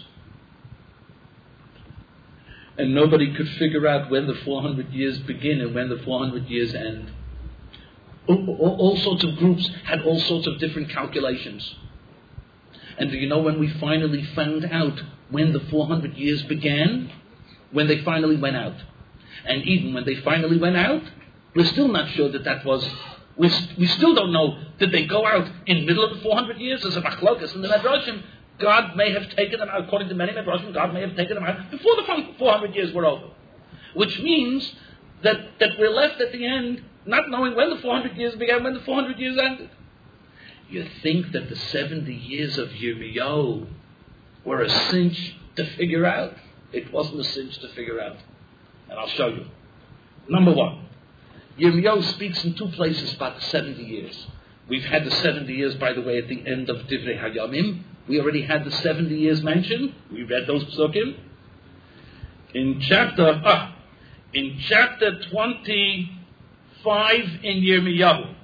And nobody could figure out when the four hundred years begin and when the four hundred years end. All, all, all sorts of groups had all sorts of different calculations. And do you know when we finally found out when the four hundred years began? When they finally went out. And even when they finally went out, we're still not sure that that was... We, we still don't know, did they go out in the middle of the four hundred years as a machlokas in the Medrashim? God may have taken them out, according to many Medrashim, God may have taken them out before the four hundred years were over. Which means that, that we're left at the end not knowing when the four hundred years began, when the four hundred years ended. You think that the seventy years of Yirmiyahu were a cinch to figure out? It wasn't a cinch to figure out. And I'll show you. Number one, Yirmiyahu speaks in two places about the seventy years. We've had the seventy years, by the way, at the end of Divrei Hayamim. We already had the seventy years mentioned. We read those psukim. In chapter, ah, in chapter twenty-five in Yirmiyahu,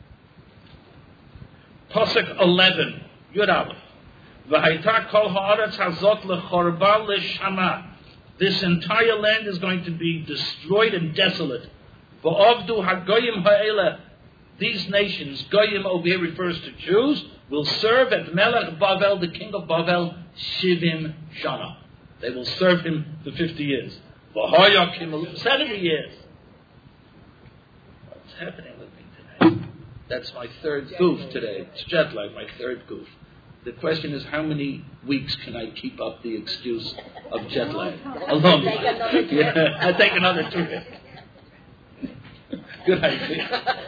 Pasuk eleven, Yud Aleph. V'haita kol ha'aretz hazot lechorba l'shama. This entire land is going to be destroyed and desolate. V'avdu hagoyim ha'ela. These nations, Goyim over here refers to Jews, will serve at Melech Bavel, the king of Bavel, Shivim Shana. They will serve him for fifty years. V'hayakim, seventy years. What's happening with me today? That's my third goof today. It's jet lag, my third goof. The question is, how many weeks can I keep up the excuse of jet lag? A long time. Yeah, I take another two. Good idea.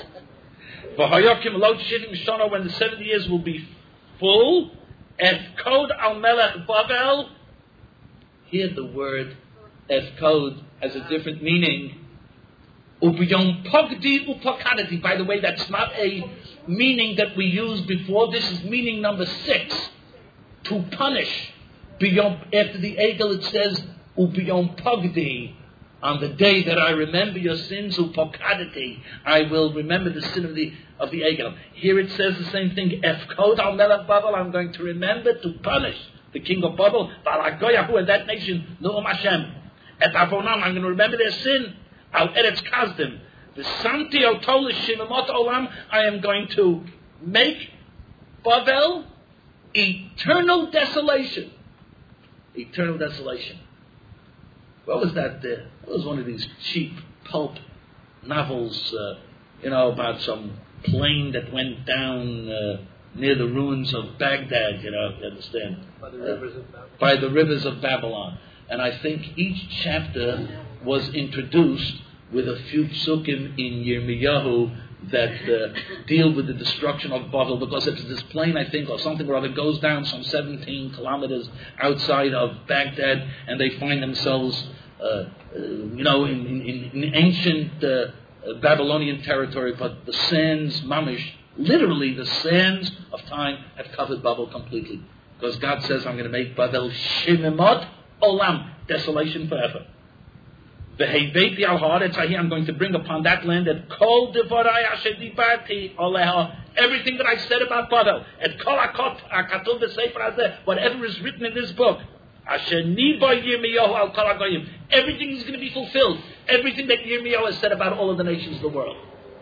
When the seventy years will be full, Efkod al Melech Bavel. Here the word Efkod has a different meaning Ubiyom pogdi upakadati. By the way, that's not a meaning that we used before. This is meaning number six. To punish. Biyom, after the egel it says, Ubiyom pogdi. On the day that I remember your sins, upakadati, I will remember the sin of the of the egel. Here it says the same thing. Efkod al melech Babel, I'm going to remember to punish the king of Babel. Valagoyahu, and that nation, Nu'um Hashem. Et avonam, I'm going to remember their sin. Al eretz kazdim. The santi al tolish shimamot olam, I am going to make Babel eternal desolation. Eternal desolation. What was that? Uh, what was one of these cheap pulp novels, uh, you know, about some plane that went down uh, near the ruins of Baghdad, you know, you understand? By the rivers of Babylon. By the rivers of Babylon. And I think each chapter was introduced with a few psukim in Yirmiyahu that uh, deal with the destruction of Babel, because it's this plane, I think, or something or other, goes down some seventeen kilometers outside of Baghdad, and they find themselves, uh, uh, you know, in, in, in ancient uh, Babylonian territory, but the sands, mamish, literally the sands of time have covered Babel completely. Because God says, I'm going to make Babel shemimot olam, desolation forever. I'm going to bring upon that land that kol devarai asher dibarti aleha, everything that I said about Babel, et kol hakot hakatuv b'sefer hazeh, whatever is written in this book, asher niba Yirmiyahu al kol hagoyim, everything is going to be fulfilled. Everything that Yirmiyahu has said about all of the nations of the world.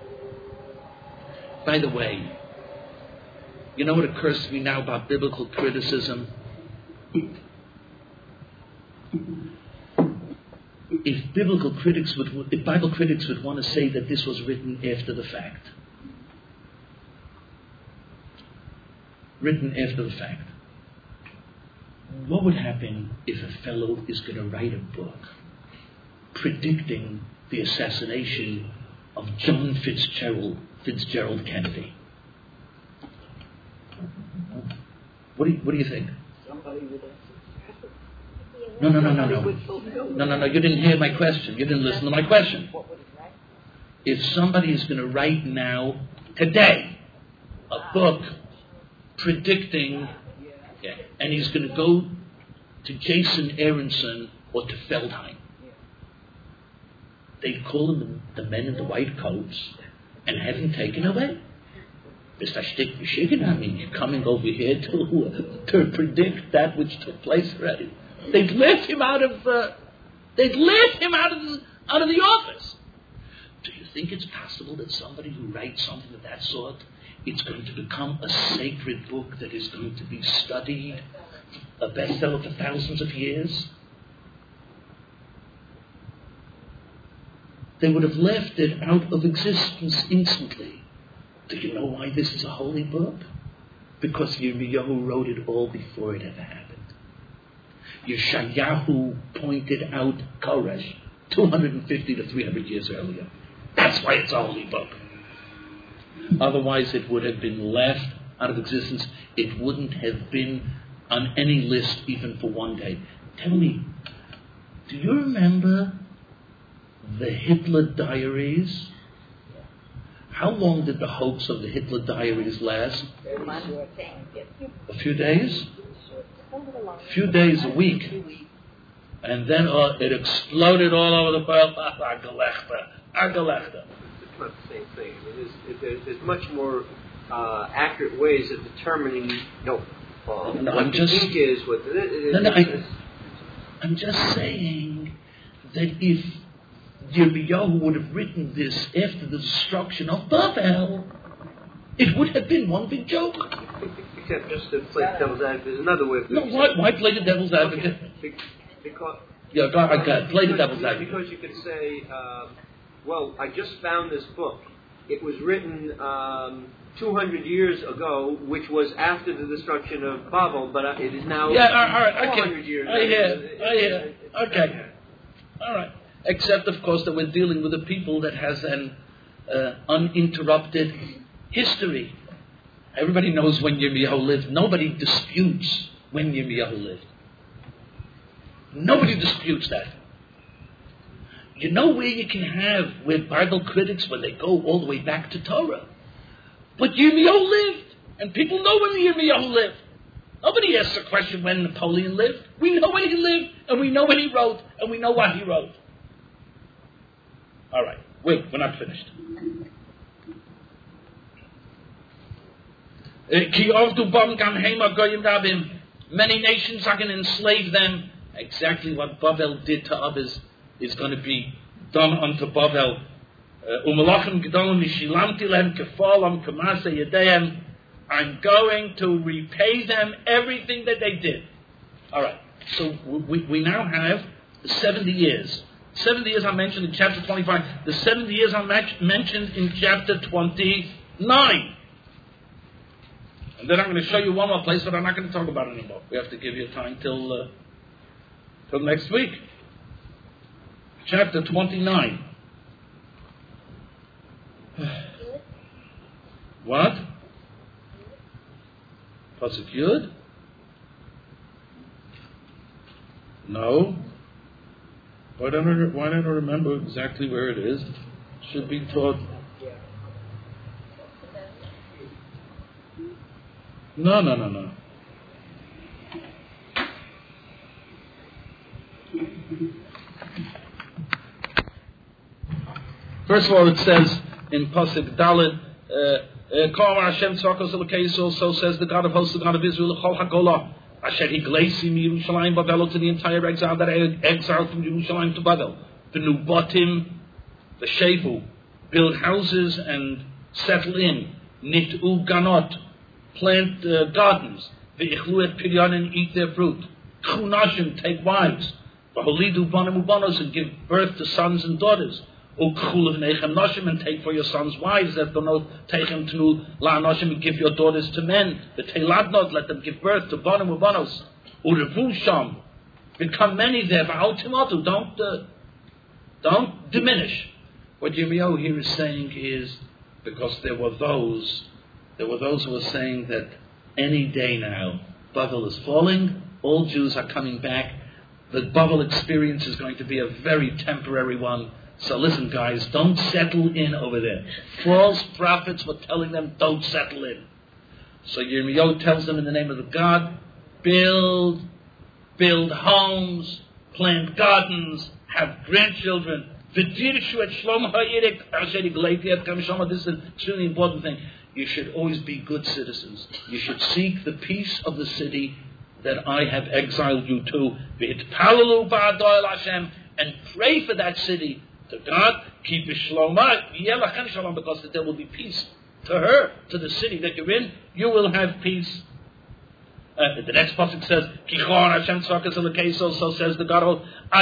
By the way, you know what occurs to me now about biblical criticism? If biblical critics would, if Bible critics would want to say that this was written after the fact, written after the fact, what would happen if a fellow is going to write a book predicting the assassination of John Fitzgerald Fitzgerald Kennedy? What do you, what do you think? Somebody with a No, no, no, no, no. No, no, no, you didn't hear my question. You didn't listen to my question. If somebody is going to write now, today, a book predicting, yeah, and he's going to go to Jason Aronson or to Feldheim, they'd call him the, the men in the white coats and have him taken away. Mister Stick Michigan, I mean, you're coming over here to, to predict that which took place already. They'd left him out of. Uh, they'd left him out of the, out of the office. Do you think it's possible that somebody who writes something of that sort, it's going to become a sacred book that is going to be studied, a bestseller for thousands of years? They would have left it out of existence instantly. Do you know why this is a holy book? Because Yirmiyahu wrote it all before it ever happened. Yeshayahu pointed out Koresh two hundred fifty to three hundred years earlier. That's why it's a holy book. Otherwise, it would have been left out of existence. It wouldn't have been on any list even for one day. Tell me, do you remember the Hitler diaries? How long did the hoax of the Hitler diaries last? A few days? A few days, a week. And then uh, it exploded all over the world. Agalechter. Agalechter. It's not the same thing. It is, it, there's, there's much more uh, accurate ways of determining, you know, uh, no, what I'm the just, ink is. What the, it, no, no, it, I, I'm just saying that if Yirmiyahu would have written this after the destruction of Babel, it would have been one big joke. Except just to play devil's advocate, there's another way of No, doing why, it. why play the devil's advocate? Okay. Because, Yeah, go ahead. Play the because, devil's advocate. because you could say, um, well, I just found this book. It was written um, two hundred years ago, which was after the destruction of Babel, but uh, it is now Yeah, all right, four hundred okay. years. I hear, I hear. Okay. All right. Except, of course, that we're dealing with a people that has an uh, uninterrupted history. Everybody knows when Yirmiyahu lived. Nobody disputes when Yirmiyahu lived. Nobody disputes that. you know where you can have, where Bible critics, when they go all the way back to Torah. But Yirmiyahu lived, and people know when Yirmiyahu lived. Nobody asks the question when Napoleon lived. We know when he lived, and we know when he wrote, and we know what he wrote. All right, wait, we're not finished. Many nations are going to enslave them. Exactly what Bavel did to others is going to be done unto Bavel. I'm going to repay them everything that they did. All right. So we, we now have the seventy years. seventy years are mentioned in chapter twenty-five. The seventy years are mentioned in chapter twenty-nine. And then I'm going to show you one more place, but I'm not going to talk about it anymore. We have to give you time till uh, till next week. Chapter twenty-nine. What? Pasuk Yud? No. Why don't I, why don't I remember exactly where it is? It should be taught. No, no, no, no. First of all, it says in Pasuk Dalet, Kol Hashem Tzakos Elokeinu, so says the God of hosts, the God of Israel, Chol HaGolah, Asher Higleisi Yerushalayim Bavel, to the entire exile that I exiled from Yerushalayim to Bavel. The Nubatim, the Shevu, build houses and settle in. Nit'u Ganot, plant uh, gardens. Ve'ichlu et piryanin, eat their fruit. Chunashim, take wives. V'holidu banim ubanos, and give birth to sons and daughters. U'kchul v'neichem noshim, and take for your sons wives that do not teichem tenu la'anoshim, and give your daughters to men. V'teiladnot, let them give birth to banim ubanos. U'revusham, become many there. V'al timatu, don't uh, don't diminish. What Yirmiyahu here is saying is, because there were those, there were those who were saying that any day now, Bavel is falling, all Jews are coming back. The Bavel experience is going to be a very temporary one. So listen, guys, don't settle in over there. False prophets were telling them, don't settle in. So Yirmiyahu tells them in the name of the God, build, build homes, plant gardens, have grandchildren. This is an extremely important thing. You should always be good citizens. You should seek the peace of the city that I have exiled you to. And pray for that city to God. Keep it because there will be peace to her, to the city that you're in. You will have peace. Uh, the next passage says, so says the God of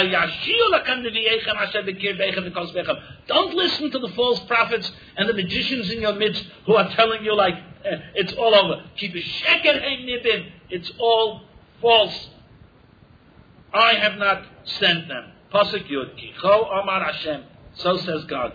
don't listen to the false prophets and the magicians in your midst who are telling you like eh, it's all over. It's all false. I have not sent them. Pasuk Yud, Kicho Amar Hashem. So says God.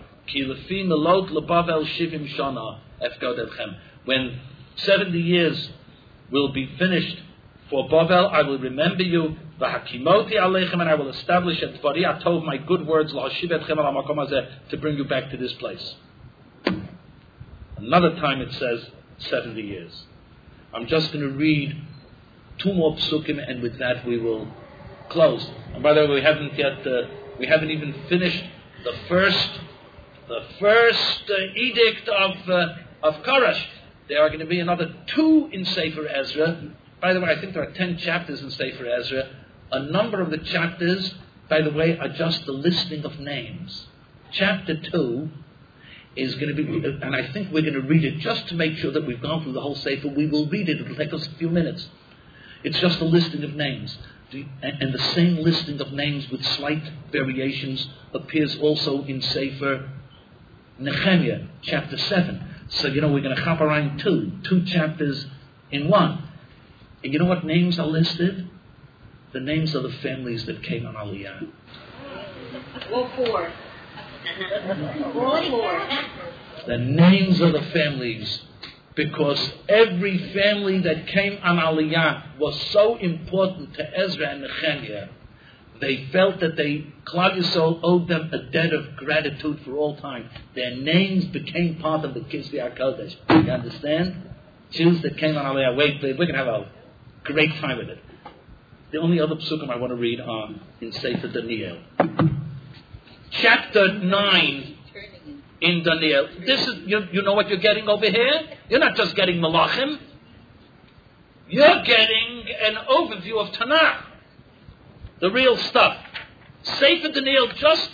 When seventy years will be finished for Bavel, I will remember you, v'hakimoti aleichem, and I will establish at Dvari Atov my good words, la'ashiv etchem al hamakom hazeh, to bring you back to this place. Another time it says seventy years. I'm just going to read two more psukim, and with that we will close. And by the way, we haven't yet, uh, we haven't even finished the first, the first uh, edict of uh, of Koresh. There are going to be another two in Sefer Ezra. By the way, I think there are ten chapters in Sefer Ezra. A number of the chapters, by the way, are just the listing of names. Chapter two is going to be, and I think we're going to read it just to make sure that we've gone through the whole Sefer. We will read it. It will take us a few minutes. It's just a listing of names. And the same listing of names with slight variations appears also in Sefer Nehemiah, chapter seven. So, you know, we're going to hop around two, two chapters in one. And you know what names are listed? The names of the families that came on Aliyah. All four. All four. The names of the families, because every family that came on Aliyah was so important to Ezra and Nehemiah They felt that they, Klal Yisrael owed them a debt of gratitude for all time. Their names became part of the Kisvei HaKodesh. You understand? Jews that came on Aliyah, wait, we're going to have a great time with it. The only other psukim I want to read are in Sefer Daniel. Chapter nine in Daniel. This is, you, you know what you're getting over here? You're not just getting Malachim. You're getting an overview of Tanakh. The real stuff. Sefer Daniel, just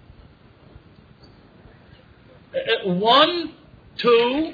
uh, one, two,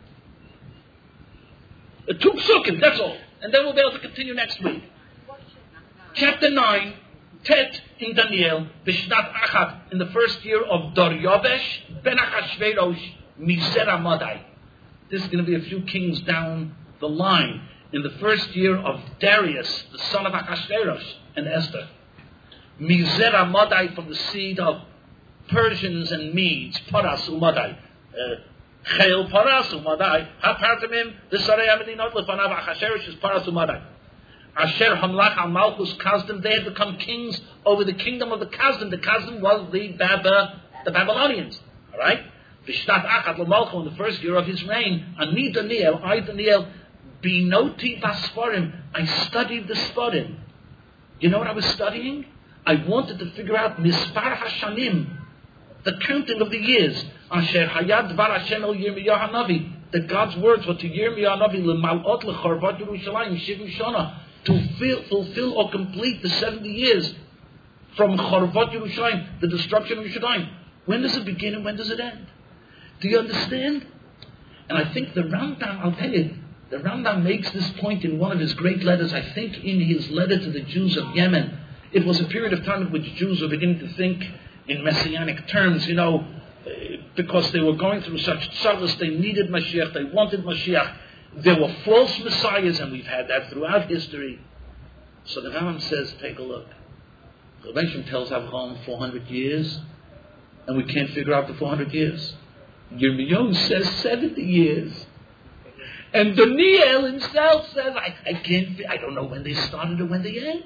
uh, two psukim, that's all. And then we'll be able to continue next week. Chapter nine, Tet in Daniel, Bishnat Achat, in the first year of Daryavesh, Ben Achashverosh, Misera Madai. This is going to be a few kings down the line. In the first year of Darius, the son of Achashverosh, and Esther. Misera Madai, from the seed of Persians and Medes, Paras Umadai. Chel Paras Umadai, Hapartamim, the Sarei Amedinot Lefanav Achashverosh is Paras Umadai. Asher Hamlach al Malchus Kazdim, they had become kings over the kingdom of the Kazdim. The Kazdim was the Baba, the Babylonians. All right? V'shtat Achat l'Malchu, in the first year of his reign, Ani Daniel, I Daniel, Binoti Basfarim, I studied the Sfarim. You know what I was studying? I wanted to figure out Mispar Hashanim, the counting of the years. Asher Hayad Dvar Hashem el Yirmiyah Hanavi, that God's words were to Yirmiyah Hanavi, L'malot l'Chorvat Yerushalayim, Shivu Shana, to fill, fulfill or complete the seventy years from Chorvat Yerushalayim, the destruction of Yerushalayim. When does it begin and when does it end? Do you understand? And I think the Rambam, I'll tell you, the Rambam makes this point in one of his great letters, I think in his letter to the Jews of Yemen. It was a period of time in which Jews were beginning to think in messianic terms, you know, because they were going through such tzaddus, they needed Mashiach, they wanted Mashiach. There were false messiahs, and we've had that throughout history. So the Rambam says, take a look. The Rebbeinu tells Avraham four hundred years, and we can't figure out the four hundred years. Yirmiyahu says seventy years. And Daniel himself says, I, I can't, I don't know when they started or when they end.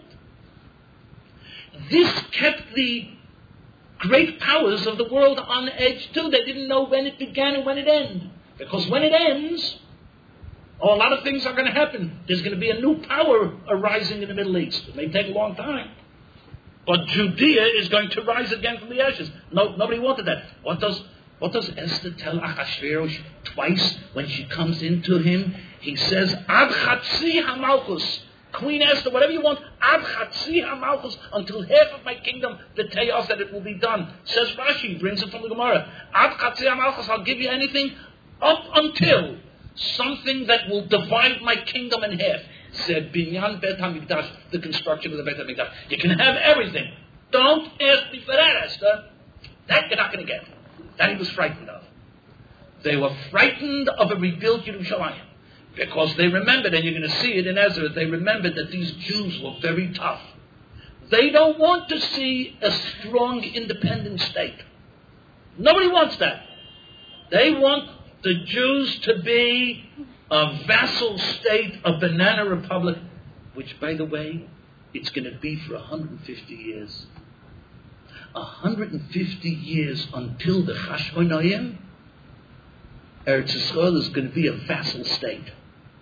This kept the great powers of the world on edge too. They didn't know when it began and when it ended. Because when it ends, oh, a lot of things are going to happen. There's going to be a new power arising in the Middle East. It may take a long time. But Judea is going to rise again from the ashes. No, nobody wanted that. What does what does Esther tell Achashverosh twice when she comes into him? He says, Ad Chatzi HaMalchus. Queen Esther, whatever you want, Ad Chatzi HaMalchus, until half of my kingdom, the Teos, that it will be done. Says Rashi, brings it from the Gemara. Ad Chatzi HaMalchus, I'll give you anything up until something that will divide my kingdom in half. Said Binyan Bet HaMikdash, the construction of the Bet HaMikdash. You can have everything. Don't ask me for that, Esther. That you're not going to get. That he was frightened of. They were frightened of a rebuilt Yerushalayim. Because they remembered, and you're going to see it in Ezra, they remembered that these Jews were very tough. They don't want to see a strong, independent state. Nobody wants that. They want the Jews to be a vassal state, a banana republic, which, by the way, it's going to be for one hundred fifty years. one hundred fifty years until the Chashmonaim, Eretz Yisrael is going to be a vassal state.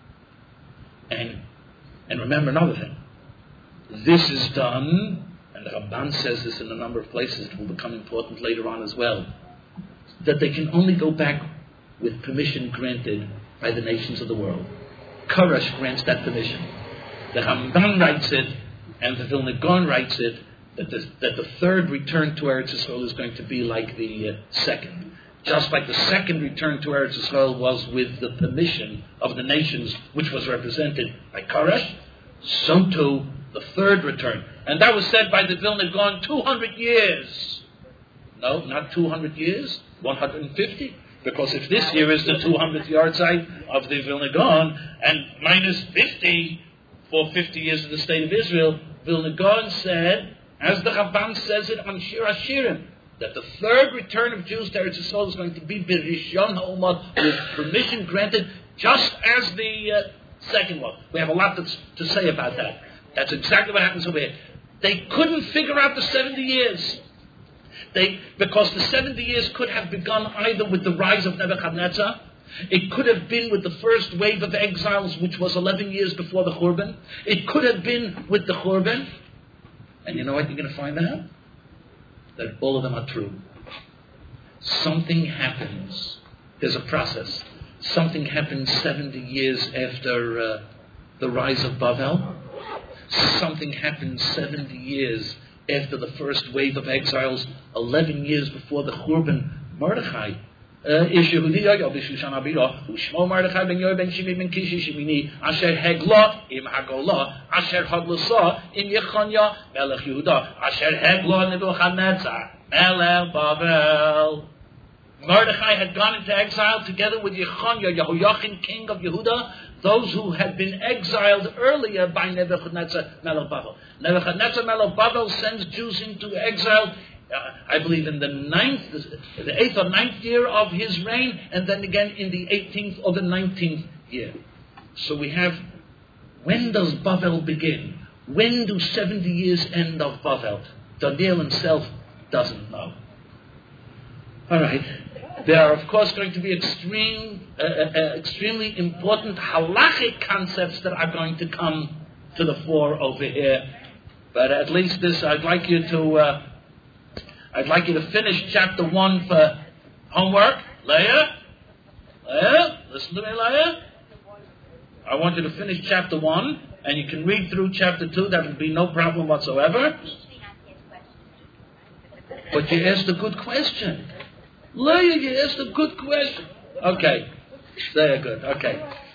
And and remember another thing. This is done, and the Ramban says this in a number of places, it will become important later on as well, that they can only go back with permission granted by the nations of the world. Koresh grants that permission. The Ramban writes it, and the Vilna Gaon writes it, that the, that the third return to Eretz Yisrael is going to be like the uh, second. Just like the second return to Eretz Yisrael was with the permission of the nations, which was represented by Koresh, so too the third return. And that was said by the Vilna Gaon two hundred years. No, not two hundred years, one hundred fifty. Because if this year is the two hundredth yard site of the Vilna Gaon, and minus fifty for fifty years of the state of Israel, Vilna Gaon said, as the Ramban says it on Shir HaShirim, that the third return of Jews to Eretz Yisrael is going to be B'Rishyon HaUmah, with permission granted, just as the uh, second one. We have a lot to, to say about that. That's exactly what happens over here. They couldn't figure out the seventy years. They, because the seventy years could have begun either with the rise of Nebuchadnezzar, it could have been with the first wave of exiles, which was eleven years before the Churban. It could have been with the Churban. And you know what you're going to find out? That all of them are true. Something happens. There's a process. Something happens seventy years after uh, the rise of Bavel. Something happens seventy years after the first wave of exiles, eleven years before the Churban. Mordechai is Yehudi, Yobishushan Abiro, Ushmo Mordechai ben Yoy ben Shimi ben Kishi Shimini, Asher Hegla im Hagola, Asher Haglusa im Yechonya, Melech Yehuda, Asher Hegla Nebuchadnezzar, Melech Bavel. Mordechai had gone into exile together with Yechonya, Yehoiachin, king of Yehuda, those who had been exiled earlier by Nebuchadnezzar, Melech Bavel. Nebuchadnezzar, Melech Bavel sends Jews into exile, uh, I believe in the ninth, the eighth or ninth year of his reign, and then again in the eighteenth or the nineteenth year. So we have, when does Bavel begin? When do seventy years end of Bavel? Daniel himself doesn't know. All right. There are, of course, going to be extreme, uh, uh, extremely important halachic concepts that are going to come to the fore over here. But at least this, I'd like you to, uh, I'd like you to finish chapter one for homework. Leah, Leah, listen to me, Leah. I want you to finish chapter one, and you can read through chapter two. That will be no problem whatsoever. But you asked a good question. Leah, you asked a good question. Okay. Very good. Okay.